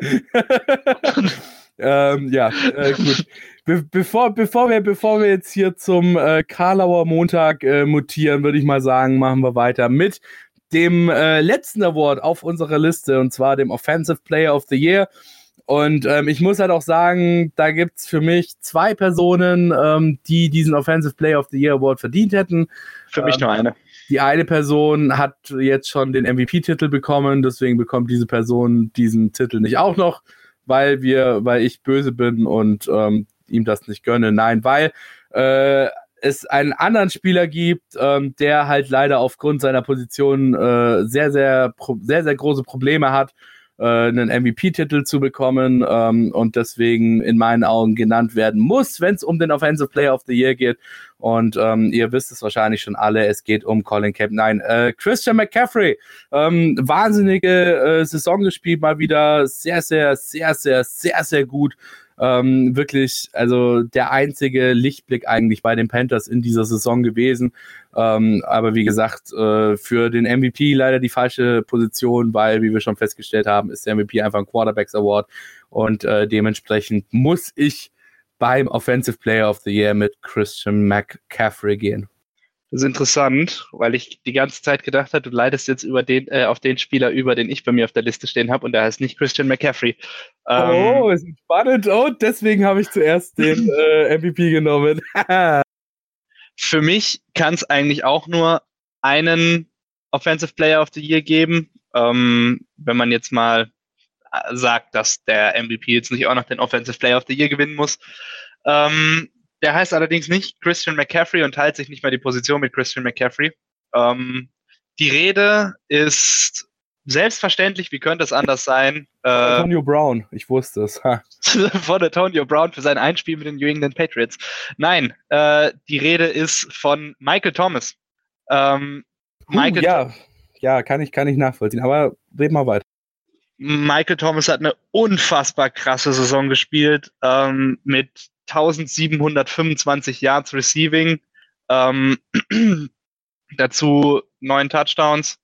Gut. Bevor wir jetzt hier zum Karlauer Montag mutieren, würde ich mal sagen, machen wir weiter mit dem letzten Award auf unserer Liste, und zwar dem Offensive Player of the Year. Und ich muss halt auch sagen, da gibt's für mich 2 Personen, die diesen Offensive Player of the Year Award verdient hätten. Für mich nur eine. Die eine Person hat jetzt schon den MVP-Titel bekommen, deswegen bekommt diese Person diesen Titel nicht auch noch, weil ich böse bin und ihm das nicht gönne. Nein, weil es einen anderen Spieler gibt, der halt leider aufgrund seiner Position sehr, sehr große Probleme hat, einen MVP-Titel zu bekommen und deswegen in meinen Augen genannt werden muss, wenn es um den Offensive Player of the Year geht. Und ihr wisst es wahrscheinlich schon alle, es geht um Colin Kaepernick. Christian McCaffrey, wahnsinnige Saison gespielt, mal wieder sehr, sehr, sehr, sehr, sehr, sehr gut. Wirklich, also der einzige Lichtblick eigentlich bei den Panthers in dieser Saison gewesen. Aber wie gesagt, für den MVP leider die falsche Position, weil, wie wir schon festgestellt haben, ist der MVP einfach ein Quarterbacks Award und dementsprechend muss ich beim Offensive Player of the Year mit Christian McCaffrey gehen. Das ist interessant, weil ich die ganze Zeit gedacht habe, du leitest jetzt auf den Spieler über, den ich bei mir auf der Liste stehen habe, und der heißt nicht Christian McCaffrey. Ist spannend. Oh, deswegen habe ich zuerst den MVP genommen. Für mich kann es eigentlich auch nur einen Offensive Player of the Year geben, wenn man jetzt mal sagt, dass der MVP jetzt nicht auch noch den Offensive Player of the Year gewinnen muss. Der heißt allerdings nicht Christian McCaffrey und teilt sich nicht mehr die Position mit Christian McCaffrey. Die Rede ist selbstverständlich, wie könnte es anders sein? Antonio Brown, ich wusste es. Von Antonio Brown für sein Einspiel mit den New England Patriots. Nein, die Rede ist von Michael Thomas. Kann ich nachvollziehen, aber red mal weiter. Michael Thomas hat eine unfassbar krasse Saison gespielt, mit 1725 Yards Receiving, dazu 9 Touchdowns,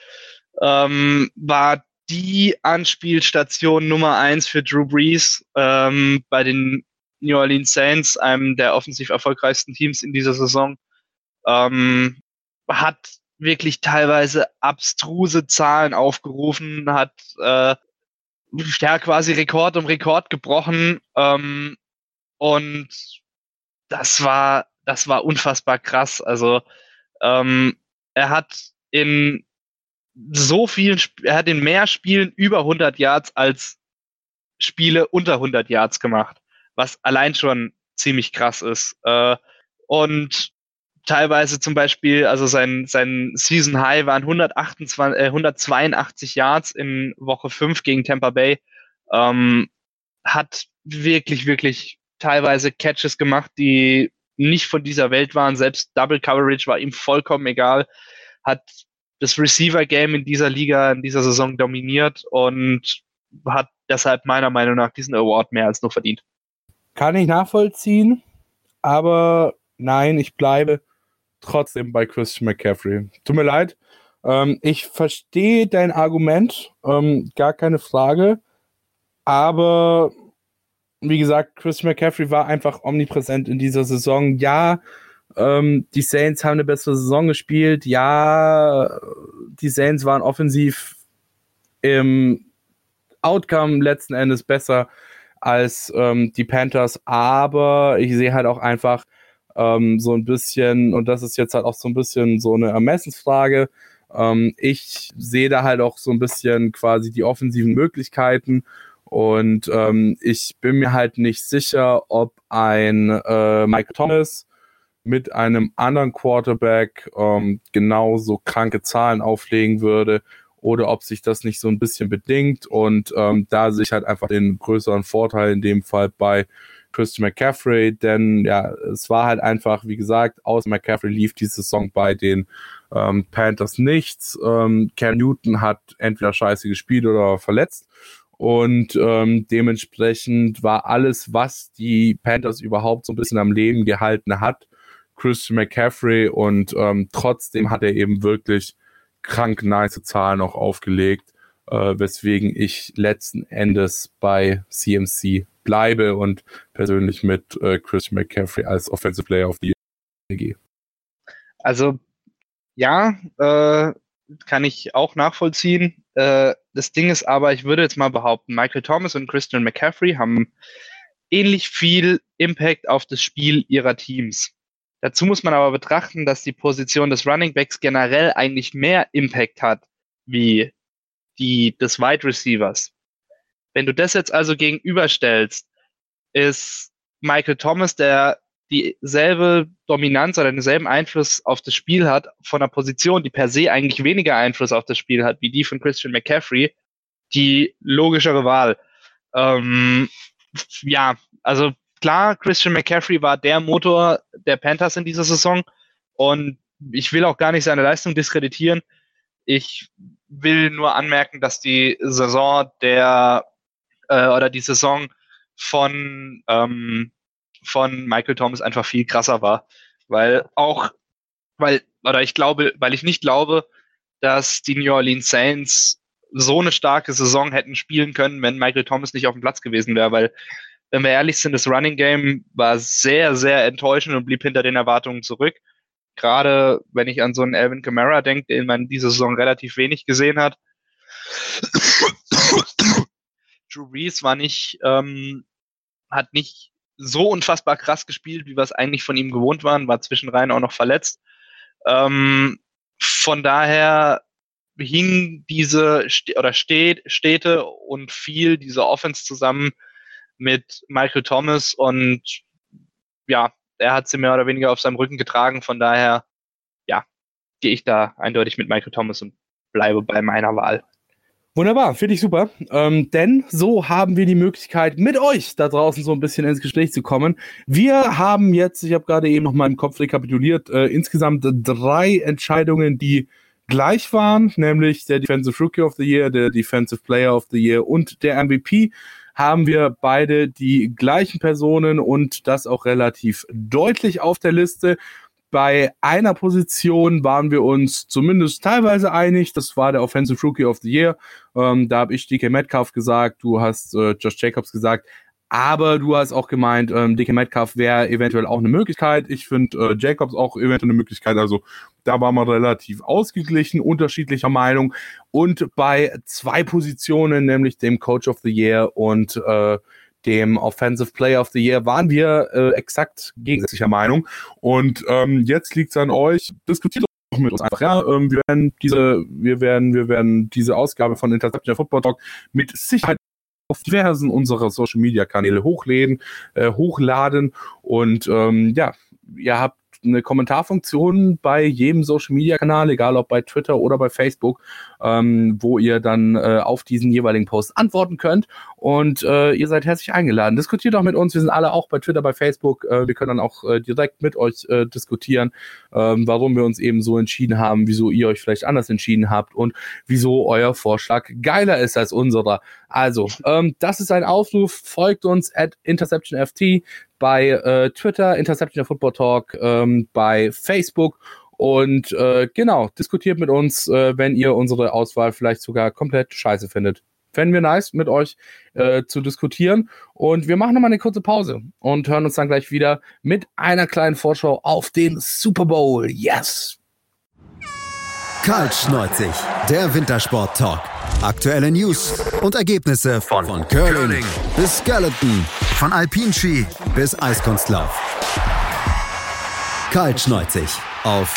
war die Anspielstation Nummer 1 für Drew Brees bei den New Orleans Saints, einem der offensiv erfolgreichsten Teams in dieser Saison. Hat wirklich teilweise abstruse Zahlen aufgerufen, hat quasi Rekord um Rekord gebrochen, und das war unfassbar krass. Also er hat in mehr Spielen über 100 Yards als Spiele unter 100 Yards gemacht, was allein schon ziemlich krass ist. Und teilweise zum Beispiel, also sein Season High waren 182 Yards in Woche 5 gegen Tampa Bay. Hat wirklich, wirklich teilweise Catches gemacht, die nicht von dieser Welt waren. Selbst Double Coverage war ihm vollkommen egal. Hat das Receiver-Game in dieser Liga, in dieser Saison dominiert und hat deshalb meiner Meinung nach diesen Award mehr als nur verdient. Kann ich nachvollziehen, aber nein, ich bleibe trotzdem bei Christian McCaffrey. Tut mir leid. Ich verstehe dein Argument, gar keine Frage, aber wie gesagt, Christian McCaffrey war einfach omnipräsent in dieser Saison. Ja, die Saints haben eine bessere Saison gespielt. Ja, die Saints waren offensiv im Outcome letzten Endes besser als die Panthers, aber ich sehe halt auch einfach so ein bisschen, und das ist jetzt halt auch so ein bisschen so eine Ermessensfrage, ich sehe da halt auch so ein bisschen quasi die offensiven Möglichkeiten. Und ich bin mir halt nicht sicher, ob ein Michael Thomas mit einem anderen Quarterback genauso kranke Zahlen auflegen würde oder ob sich das nicht so ein bisschen bedingt. Und da sehe ich halt einfach den größeren Vorteil in dem Fall bei Christian McCaffrey, denn ja, es war halt einfach, wie gesagt, außer McCaffrey lief die Saison bei den Panthers nichts. Cam Newton hat entweder scheiße gespielt oder verletzt. Und dementsprechend war alles, was die Panthers überhaupt so ein bisschen am Leben gehalten hat, Christian McCaffrey. Und trotzdem hat er eben wirklich krank nice Zahlen auch aufgelegt, weswegen ich letzten Endes bei CMC bleibe und persönlich mit Christian McCaffrey als Offensive Player of the Year gehe. Also ja, kann ich auch nachvollziehen. Das Ding ist aber, ich würde jetzt mal behaupten, Michael Thomas und Christian McCaffrey haben ähnlich viel Impact auf das Spiel ihrer Teams. Dazu muss man aber betrachten, dass die Position des Running Backs generell eigentlich mehr Impact hat wie die des Wide Receivers. Wenn du das jetzt also gegenüberstellst, ist Michael Thomas, der dieselbe Dominanz oder denselben Einfluss auf das Spiel hat, von einer Position, die per se eigentlich weniger Einfluss auf das Spiel hat, wie die von Christian McCaffrey, die logischere Wahl. Ja, also klar, Christian McCaffrey war der Motor der Panthers in dieser Saison und ich will auch gar nicht seine Leistung diskreditieren. Ich will nur anmerken, dass die Saison die Saison von Michael Thomas einfach viel krasser war. Weil ich nicht glaube, dass die New Orleans Saints so eine starke Saison hätten spielen können, wenn Michael Thomas nicht auf dem Platz gewesen wäre, weil, wenn wir ehrlich sind, das Running Game war sehr, sehr enttäuschend und blieb hinter den Erwartungen zurück. Gerade wenn ich an so einen Alvin Kamara denke, den man diese Saison relativ wenig gesehen hat. Drew Brees hat nicht so unfassbar krass gespielt, wie wir es eigentlich von ihm gewohnt waren, war zwischenrein auch noch verletzt. Von daher hing Städte und viel diese Offense zusammen mit Michael Thomas und ja, er hat sie mehr oder weniger auf seinem Rücken getragen. Von daher, ja, gehe ich da eindeutig mit Michael Thomas und bleibe bei meiner Wahl. Wunderbar, finde ich super. Denn so haben wir die Möglichkeit, mit euch da draußen so ein bisschen ins Gespräch zu kommen. Wir haben jetzt, ich habe gerade eben noch mal im Kopf rekapituliert, insgesamt 3 Entscheidungen, die gleich waren, nämlich der Defensive Rookie of the Year, der Defensive Player of the Year und der MVP. Haben wir beide die gleichen Personen und das auch relativ deutlich auf der Liste. Bei einer Position waren wir uns zumindest teilweise einig. Das war der Offensive Rookie of the Year. Da habe ich DK Metcalf gesagt, du hast Josh Jacobs gesagt. Aber du hast auch gemeint, DK Metcalf wäre eventuell auch eine Möglichkeit. Ich finde Jacobs auch eventuell eine Möglichkeit. Also da war man relativ ausgeglichen, unterschiedlicher Meinung. Und bei 2 Positionen, nämlich dem Coach of the Year und dem Offensive Player of the Year, waren wir exakt gegensätzlicher Meinung. Und jetzt liegt es an euch. Diskutiert doch mit uns einfach. Ja, wir werden diese Ausgabe von Interception Football Talk mit Sicherheit auf diversen unserer Social Media Kanäle hochladen und ihr habt eine Kommentarfunktion bei jedem Social Media Kanal, egal ob bei Twitter oder bei Facebook, wo ihr dann auf diesen jeweiligen Post antworten könnt und ihr seid herzlich eingeladen. Diskutiert auch mit uns, wir sind alle auch bei Twitter, bei Facebook, wir können dann auch direkt mit euch diskutieren, warum wir uns eben so entschieden haben, wieso ihr euch vielleicht anders entschieden habt und wieso euer Vorschlag geiler ist als unserer. Also, das ist ein Aufruf, folgt uns @InterceptionFT bei Twitter, Interception Football Talk, bei Facebook und genau, diskutiert mit uns, wenn ihr unsere Auswahl vielleicht sogar komplett scheiße findet. Fänden wir nice, mit euch zu diskutieren. Und wir machen nochmal eine kurze Pause und hören uns dann gleich wieder mit einer kleinen Vorschau auf den Super Bowl. Yes! Kaltschneuzig, der Wintersport-Talk. Aktuelle News und Ergebnisse von Curling bis Skeleton, von Alpinski bis Eiskunstlauf. Kaltschneuzig auf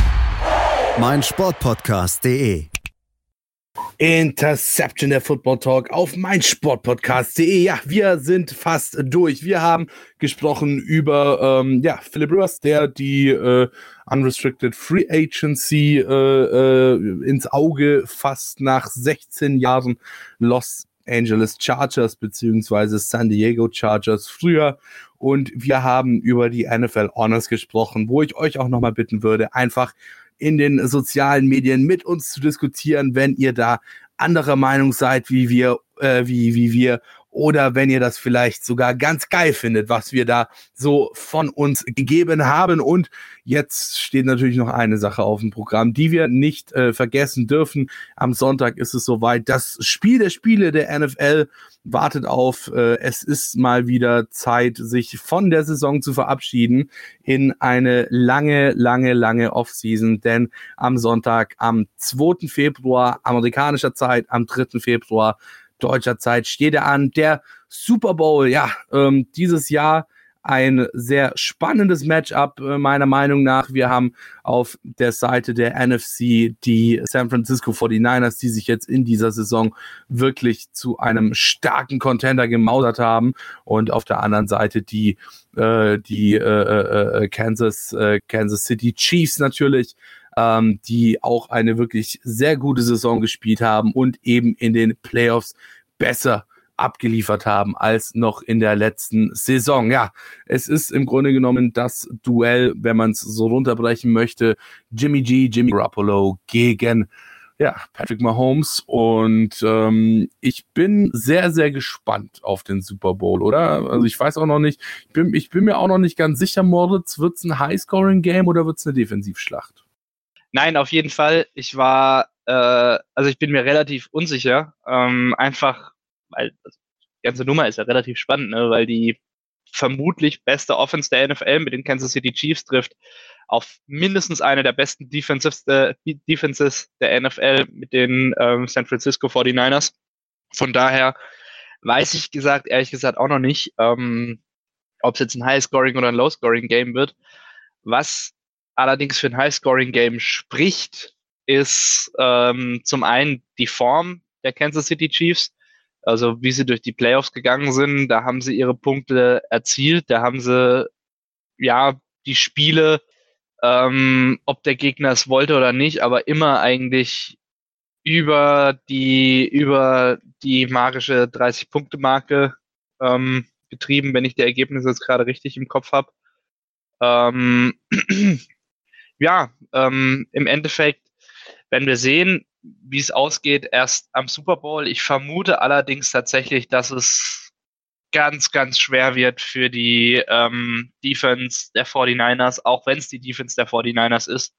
meinsportpodcast.de. Interception, der Football Talk auf meinsportpodcast.de. Ja, wir sind fast durch. Wir haben gesprochen über Philip Rivers, der die Unrestricted Free Agency ins Auge fasst nach 16 Jahren Los Angeles Chargers beziehungsweise San Diego Chargers früher. Und wir haben über die NFL Honors gesprochen, wo ich euch auch nochmal bitten würde, einfach in den sozialen Medien mit uns zu diskutieren, wenn ihr da anderer Meinung seid, wie wir, oder wenn ihr das vielleicht sogar ganz geil findet, was wir da so von uns gegeben haben. Und jetzt steht natürlich noch eine Sache auf dem Programm, die wir nicht vergessen dürfen. Am Sonntag ist es soweit. Das Spiel der Spiele der NFL wartet auf. Es ist mal wieder Zeit, sich von der Saison zu verabschieden in eine lange Offseason. Denn am Sonntag, am 2. Februar amerikanischer Zeit, am 3. Februar deutscher Zeit steht er an. Der Super Bowl, dieses Jahr ein sehr spannendes Matchup, meiner Meinung nach. Wir haben auf der Seite der NFC die San Francisco 49ers, die sich jetzt in dieser Saison wirklich zu einem starken Contender gemausert haben. Und auf der anderen Seite die Kansas City Chiefs natürlich, die auch eine wirklich sehr gute Saison gespielt haben und eben in den Playoffs besser abgeliefert haben als noch in der letzten Saison. Ja, es ist im Grunde genommen das Duell, wenn man es so runterbrechen möchte, Jimmy Garoppolo gegen Ja, Patrick Mahomes und ich bin sehr, sehr gespannt auf den Super Bowl, oder? Also ich weiß auch noch nicht, ich bin mir auch noch nicht ganz sicher, Moritz, wird es ein High-Scoring-Game oder wird es eine Defensivschlacht? Nein, auf jeden Fall. Ich bin mir relativ unsicher, einfach, weil die ganze Nummer ist ja relativ spannend, ne? Weil die vermutlich beste Offense der NFL mit den Kansas City Chiefs trifft auf mindestens eine der besten Defenses der NFL mit den San Francisco 49ers. Von daher weiß ich ehrlich gesagt auch noch nicht, ob es jetzt ein High-Scoring oder ein Low-Scoring-Game wird. Was allerdings für ein High-Scoring-Game spricht, ist zum einen die Form der Kansas City Chiefs, also wie sie durch die Playoffs gegangen sind. Da haben sie ihre Punkte erzielt, da haben sie ja die Spiele, ob der Gegner es wollte oder nicht, aber immer eigentlich über die magische 30-Punkte-Marke getrieben, wenn ich die Ergebnisse jetzt gerade richtig im Kopf habe. Im Endeffekt werden wir sehen, wie es ausgeht, erst am Super Bowl. Ich vermute allerdings tatsächlich, dass es ganz, ganz schwer wird für die Defense der 49ers, auch wenn es die Defense der 49ers ist,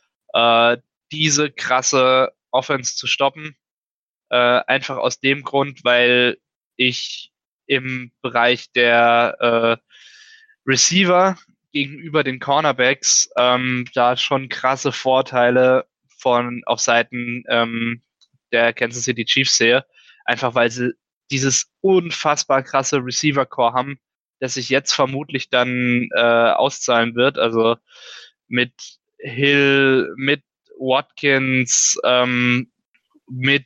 diese krasse Offense zu stoppen. Einfach aus dem Grund, weil ich im Bereich der Receiver gegenüber den Cornerbacks da schon krasse Vorteile auf Seiten der Kansas City Chiefs sehe. Einfach weil sie dieses unfassbar krasse Receiver-Core haben, das sich jetzt vermutlich dann auszahlen wird. Also mit Hill, mit Watkins, mit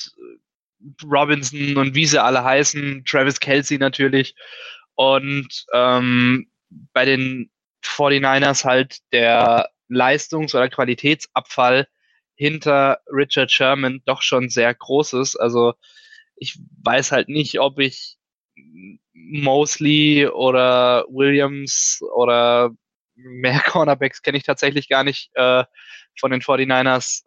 Robinson und wie sie alle heißen, Travis Kelce natürlich. Und bei den 49ers halt der Leistungs- oder Qualitätsabfall hinter Richard Sherman doch schon sehr groß ist. Also ich weiß halt nicht, ob ich Mosley oder Williams oder mehr Cornerbacks kenne ich tatsächlich gar nicht von den 49ers,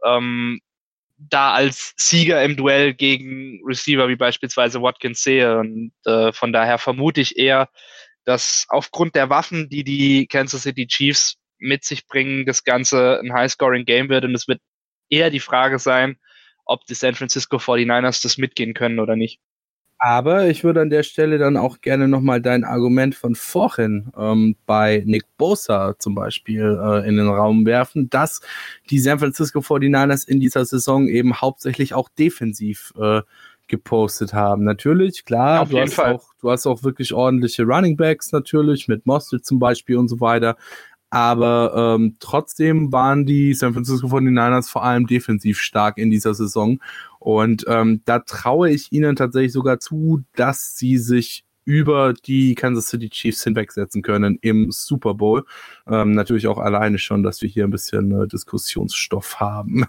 da als Sieger im Duell gegen Receiver wie beispielsweise Watkins sehe. Und von daher vermute ich eher, dass aufgrund der Waffen, die die Kansas City Chiefs mit sich bringen, das Ganze ein High-Scoring-Game wird. Und es wird eher die Frage sein, ob die San Francisco 49ers das mitgehen können oder nicht. Aber ich würde an der Stelle dann auch gerne nochmal dein Argument von vorhin bei Nick Bosa zum Beispiel in den Raum werfen, dass die San Francisco 49ers in dieser Saison eben hauptsächlich auch defensiv gepostet haben. Natürlich, klar, du hast auch wirklich ordentliche Running Backs natürlich, mit Mostert zum Beispiel und so weiter. Aber trotzdem waren die San Francisco 49ers vor allem defensiv stark in dieser Saison. Und da traue ich ihnen tatsächlich sogar zu, dass sie sich über die Kansas City Chiefs hinwegsetzen können im Super Bowl. Natürlich auch alleine schon, dass wir hier ein bisschen Diskussionsstoff haben.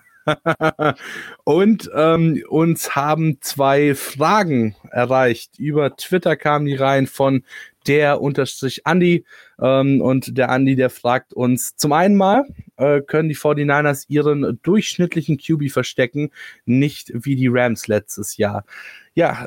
Und uns haben 2 Fragen erreicht. Über Twitter kamen die rein von der_Andi und der Andi, der fragt uns zum einen mal, können die 49ers ihren durchschnittlichen QB verstecken, nicht wie die Rams letztes Jahr. Ja,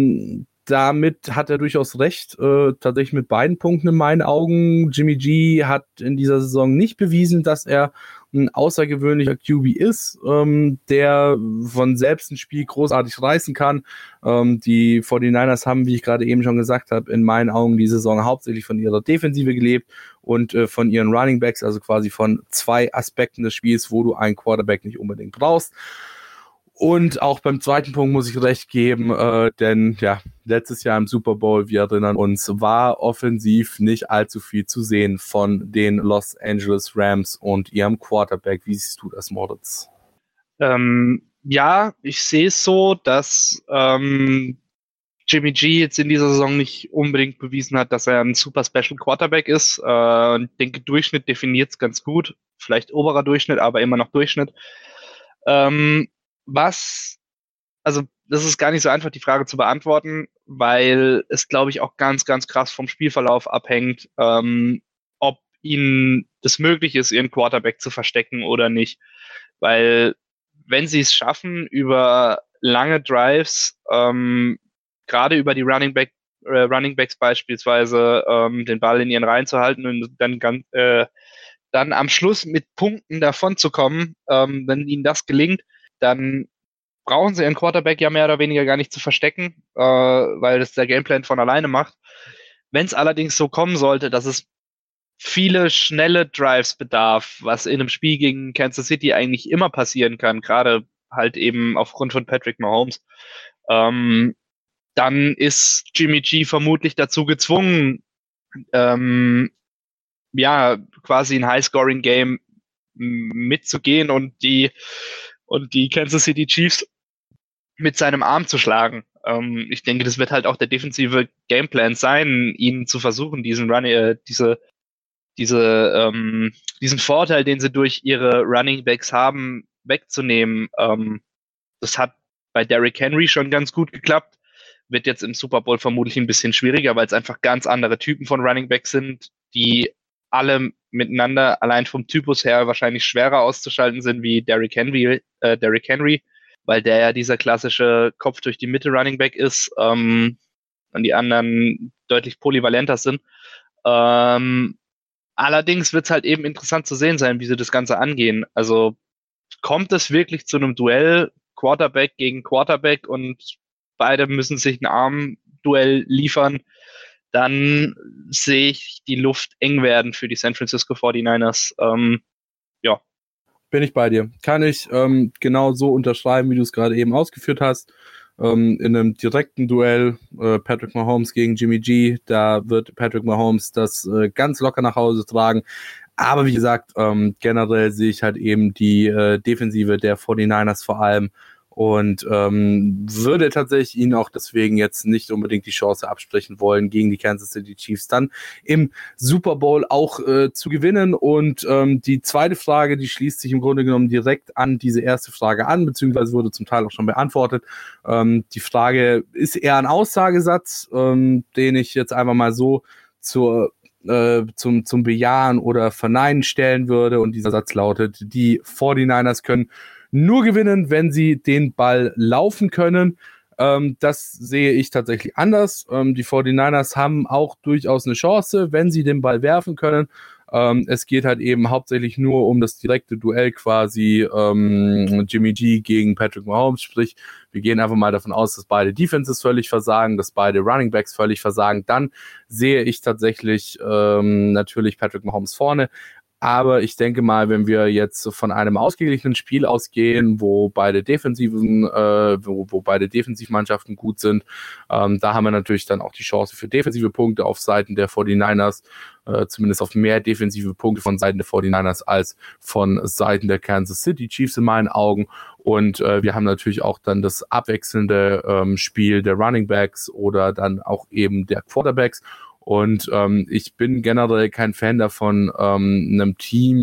damit hat er durchaus recht, tatsächlich mit beiden Punkten in meinen Augen. Jimmy G hat in dieser Saison nicht bewiesen, dass er ein außergewöhnlicher QB ist, der von selbst ein Spiel großartig reißen kann. Die 49ers haben, wie ich gerade eben schon gesagt habe, in meinen Augen die Saison hauptsächlich von ihrer Defensive gelebt und von ihren Running Backs, also quasi von 2 Aspekten des Spiels, wo du einen Quarterback nicht unbedingt brauchst. Und auch beim zweiten Punkt muss ich recht geben, denn ja, letztes Jahr im Super Bowl, wir erinnern uns, war offensiv nicht allzu viel zu sehen von den Los Angeles Rams und ihrem Quarterback. Wie siehst du das, Moritz? Ja, ich sehe es so, dass Jimmy G jetzt in dieser Saison nicht unbedingt bewiesen hat, dass er ein super Special Quarterback ist. Ich denke, Durchschnitt definiert es ganz gut. Vielleicht oberer Durchschnitt, aber immer noch Durchschnitt. Also das ist gar nicht so einfach, die Frage zu beantworten, weil es, glaube ich, auch ganz, ganz krass vom Spielverlauf abhängt, ob ihnen das möglich ist, ihren Quarterback zu verstecken oder nicht. Weil wenn sie es schaffen, über lange Drives, gerade über die Running Backs beispielsweise, den Ball in ihren Reihen zu halten und dann am Schluss mit Punkten davon zu kommen, wenn ihnen das gelingt, dann brauchen sie ihren Quarterback ja mehr oder weniger gar nicht zu verstecken, weil das der Gameplan von alleine macht. Wenn es allerdings so kommen sollte, dass es viele schnelle Drives bedarf, was in einem Spiel gegen Kansas City eigentlich immer passieren kann, gerade halt eben aufgrund von Patrick Mahomes, dann ist Jimmy G vermutlich dazu gezwungen, quasi ein High-Scoring-Game mitzugehen und die Kansas City Chiefs mit seinem Arm zu schlagen. Ich denke, das wird halt auch der defensive Gameplan sein, ihnen zu versuchen, diesen Vorteil, den sie durch ihre Running Backs haben, wegzunehmen. Das hat bei Derrick Henry schon ganz gut geklappt. Wird jetzt im Super Bowl vermutlich ein bisschen schwieriger, weil es einfach ganz andere Typen von Running Backs sind, die alle miteinander allein vom Typus her wahrscheinlich schwerer auszuschalten sind wie Derrick Henry, weil der ja dieser klassische Kopf durch die Mitte Running Back ist, und die anderen deutlich polyvalenter sind. Allerdings wird es halt eben interessant zu sehen sein, wie sie das Ganze angehen. Also kommt es wirklich zu einem Duell Quarterback gegen Quarterback und beide müssen sich ein Armduell liefern, dann sehe ich die Luft eng werden für die San Francisco 49ers. Bin ich bei dir. Kann ich genau so unterschreiben, wie du es gerade eben ausgeführt hast. In einem direkten Duell Patrick Mahomes gegen Jimmy G, da wird Patrick Mahomes das ganz locker nach Hause tragen. Aber wie gesagt, generell sehe ich halt eben die Defensive der 49ers vor allem und würde tatsächlich ihnen auch deswegen jetzt nicht unbedingt die Chance absprechen wollen, gegen die Kansas City Chiefs dann im Super Bowl auch zu gewinnen. Und die zweite Frage, die schließt sich im Grunde genommen direkt an diese erste Frage an, beziehungsweise wurde zum Teil auch schon beantwortet. Die Frage ist eher ein Aussagesatz, den ich jetzt einfach mal so zum Bejahen oder Verneinen stellen würde. Und dieser Satz lautet: Die 49ers können nur gewinnen, wenn sie den Ball laufen können. Das sehe ich tatsächlich anders. Die 49ers haben auch durchaus eine Chance, wenn sie den Ball werfen können. Es geht halt eben hauptsächlich nur um das direkte Duell quasi Jimmy G gegen Patrick Mahomes. Sprich, wir gehen einfach mal davon aus, dass beide Defenses völlig versagen, dass beide Running Backs völlig versagen. Dann sehe ich tatsächlich natürlich Patrick Mahomes vorne. Aber ich denke mal, wenn wir jetzt von einem ausgeglichenen Spiel ausgehen, wo beide Defensivmannschaften gut sind, da haben wir natürlich dann auch die Chance für defensive Punkte auf Seiten der 49ers, zumindest auf mehr defensive Punkte von Seiten der 49ers als von Seiten der Kansas City Chiefs in meinen Augen. Und wir haben natürlich auch dann das abwechselnde Spiel der Running Backs oder dann auch eben der Quarterbacks. Und ich bin generell kein Fan davon, ein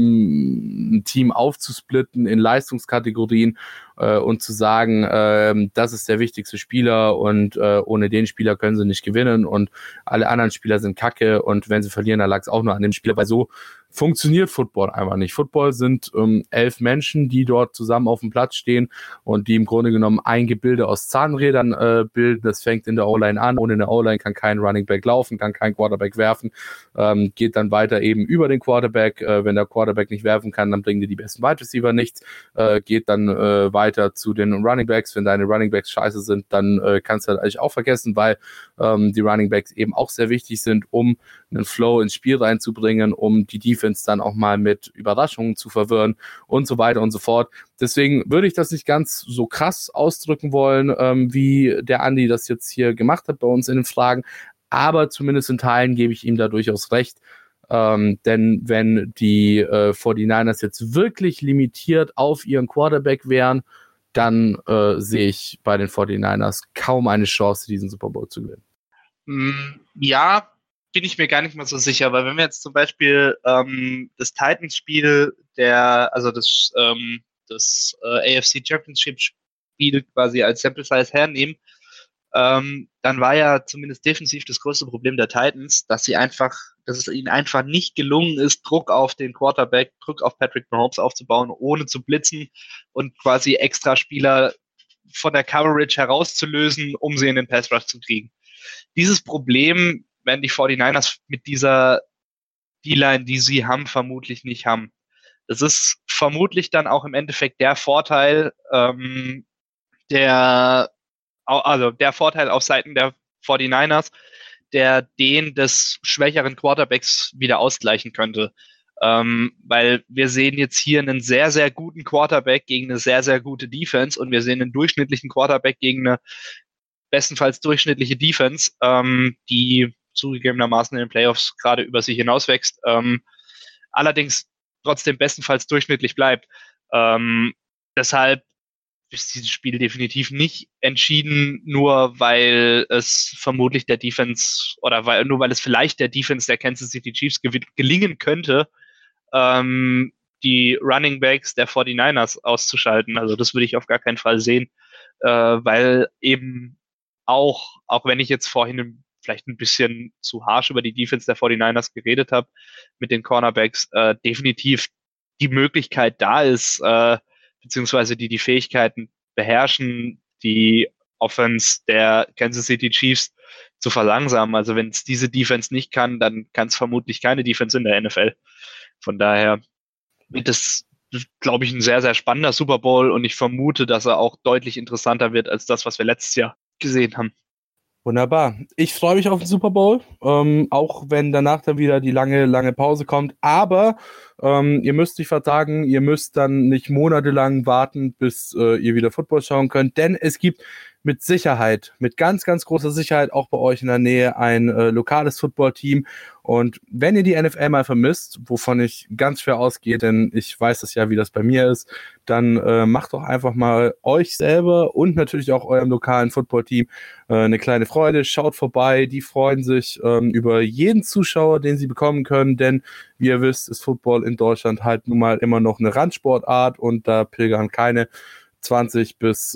Team aufzusplitten in Leistungskategorien und zu sagen, das ist der wichtigste Spieler und ohne den Spieler können sie nicht gewinnen und alle anderen Spieler sind kacke und wenn sie verlieren, dann lag es auch nur an dem Spieler, weil so funktioniert Football einfach nicht. Football sind 11 Menschen, die dort zusammen auf dem Platz stehen und die im Grunde genommen ein Gebilde aus Zahnrädern bilden. Das fängt in der O-Line an. Ohne eine O-Line kann kein Running Back laufen, kann kein Quarterback werfen, geht dann weiter eben über den Quarterback. Wenn der Quarterback nicht werfen kann, dann bringen dir die besten Wide Receiver nichts. Geht dann weiter zu den Running Backs. Wenn deine Running Backs scheiße sind, dann kannst du halt eigentlich auch vergessen, weil die Running Backs eben auch sehr wichtig sind, um einen Flow ins Spiel reinzubringen, um die Defense dann auch mal mit Überraschungen zu verwirren und so weiter und so fort. Deswegen würde ich das nicht ganz so krass ausdrücken wollen, wie der Andi das jetzt hier gemacht hat bei uns in den Fragen, aber zumindest in Teilen gebe ich ihm da durchaus recht, denn wenn die 49ers jetzt wirklich limitiert auf ihren Quarterback wären, dann sehe ich bei den 49ers kaum eine Chance, diesen Super Bowl zu gewinnen. Ja, bin ich mir gar nicht mal so sicher, weil wenn wir jetzt zum Beispiel das Titans-Spiel, das AFC Championship-Spiel quasi als Sample Size hernehmen, dann war ja zumindest defensiv das größte Problem der Titans, dass es ihnen einfach nicht gelungen ist, Druck auf den Quarterback, Druck auf Patrick Mahomes aufzubauen, ohne zu blitzen und quasi extra Spieler von der Coverage herauszulösen, um sie in den Pass Rush zu kriegen. Dieses Problem werden die 49ers mit dieser D-Line, die sie haben, vermutlich nicht haben. Das ist vermutlich dann auch im Endeffekt der Vorteil, der Vorteil auf Seiten der 49ers, der den des schwächeren Quarterbacks wieder ausgleichen könnte. Weil wir sehen jetzt hier einen sehr, sehr guten Quarterback gegen eine sehr, sehr gute Defense und wir sehen einen durchschnittlichen Quarterback gegen eine bestenfalls durchschnittliche Defense, die zugegebenermaßen in den Playoffs gerade über sich hinauswächst, allerdings trotzdem bestenfalls durchschnittlich bleibt. Deshalb ist dieses Spiel definitiv nicht entschieden, nur weil es vermutlich der Defense oder weil es vielleicht der Defense der Kansas City Chiefs gelingen könnte, die Running Backs der 49ers auszuschalten. Also das würde ich auf gar keinen Fall sehen, weil eben auch wenn ich jetzt vorhin vielleicht ein bisschen zu harsch über die Defense der 49ers geredet habe mit den Cornerbacks, definitiv die Möglichkeit da ist, beziehungsweise die Fähigkeiten beherrschen, die Offense der Kansas City Chiefs zu verlangsamen. Also wenn es diese Defense nicht kann, dann kann es vermutlich keine Defense in der NFL. Von daher wird es, glaube ich, ein sehr, sehr spannender Super Bowl und ich vermute, dass er auch deutlich interessanter wird als das, was wir letztes Jahr gesehen haben. Wunderbar. Ich freue mich auf den Super Bowl, auch wenn danach dann wieder die lange Pause kommt. Aber ihr müsst nicht vertagen, ihr müsst dann nicht monatelang warten, bis ihr wieder Football schauen könnt, denn es gibt mit Sicherheit, mit ganz, ganz großer Sicherheit auch bei euch in der Nähe ein lokales Footballteam. Und wenn ihr die NFL mal vermisst, wovon ich ganz schwer ausgehe, denn ich weiß das ja, wie das bei mir ist, dann macht doch einfach mal euch selber und natürlich auch eurem lokalen Footballteam eine kleine Freude. Schaut vorbei, die freuen sich über jeden Zuschauer, den sie bekommen können, denn wie ihr wisst, ist Football in Deutschland halt nun mal immer noch eine Randsportart und da pilgern keine 20 bis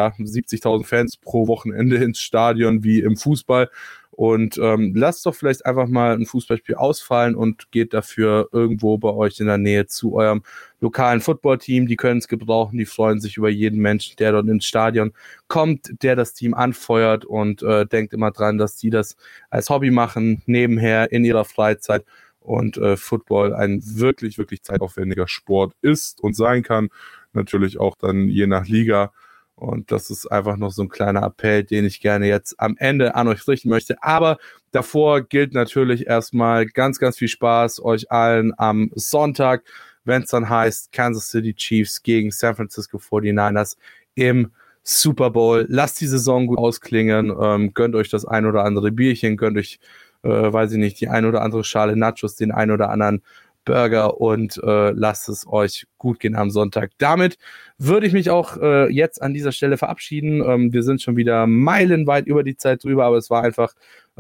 70.000 Fans pro Wochenende ins Stadion wie im Fußball. Und lasst doch vielleicht einfach mal ein Fußballspiel ausfallen und geht dafür irgendwo bei euch in der Nähe zu eurem lokalen Footballteam. Die können es gebrauchen, die freuen sich über jeden Menschen, der dort ins Stadion kommt, der das Team anfeuert und denkt immer dran, dass die das als Hobby machen, nebenher in ihrer Freizeit. Und Football ein wirklich, wirklich zeitaufwendiger Sport ist und sein kann. Natürlich auch dann je nach Liga. Und das ist einfach noch so ein kleiner Appell, den ich gerne jetzt am Ende an euch richten möchte. Aber davor gilt natürlich erstmal ganz, ganz viel Spaß euch allen am Sonntag, wenn es dann heißt Kansas City Chiefs gegen San Francisco 49ers im Super Bowl. Lasst die Saison gut ausklingen, gönnt euch das ein oder andere Bierchen, gönnt euch weiß ich nicht, die ein oder andere Schale Nachos, den ein oder anderen Burger und lasst es euch gut gehen am Sonntag. Damit würde ich mich auch jetzt an dieser Stelle verabschieden. Wir sind schon wieder meilenweit über die Zeit drüber, aber es war einfach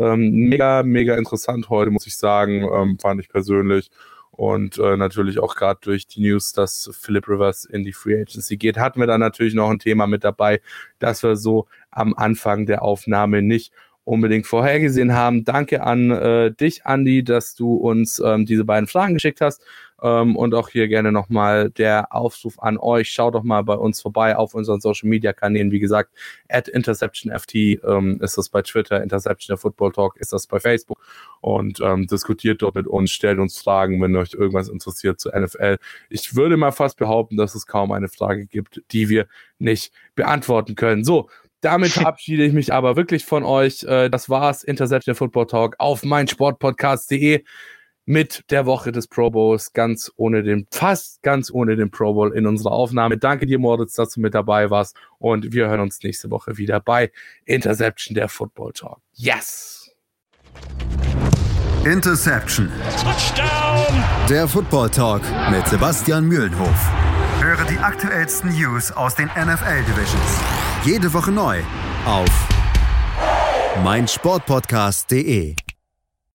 mega, mega interessant heute, muss ich sagen, fand ich persönlich. Und natürlich auch gerade durch die News, dass Philip Rivers in die Free Agency geht, hatten wir dann natürlich noch ein Thema mit dabei, das wir so am Anfang der Aufnahme nicht unbedingt vorhergesehen haben. Danke an dich, Andi, dass du uns diese beiden Fragen geschickt hast. Und auch hier gerne nochmal der Aufruf an euch. Schaut doch mal bei uns vorbei auf unseren Social-Media-Kanälen. Wie gesagt, @InterceptionFT ist das bei Twitter, Interception der Football Talk ist das bei Facebook. Und diskutiert dort mit uns, stellt uns Fragen, wenn euch irgendwas interessiert zur NFL. Ich würde mal fast behaupten, dass es kaum eine Frage gibt, die wir nicht beantworten können. So, damit verabschiede ich mich aber wirklich von euch. Das war's, Interception Football Talk auf meinsportpodcast.de mit der Woche des Pro Bowls, fast ganz ohne den Pro Bowl in unserer Aufnahme. Danke dir, Moritz, dass du mit dabei warst und wir hören uns nächste Woche wieder bei Interception, der Football Talk. Yes! Interception. Touchdown! Der Football Talk mit Sebastian Mühlenhof. Höre die aktuellsten News aus den NFL-Divisions. Jede Woche neu auf meinsportpodcast.de.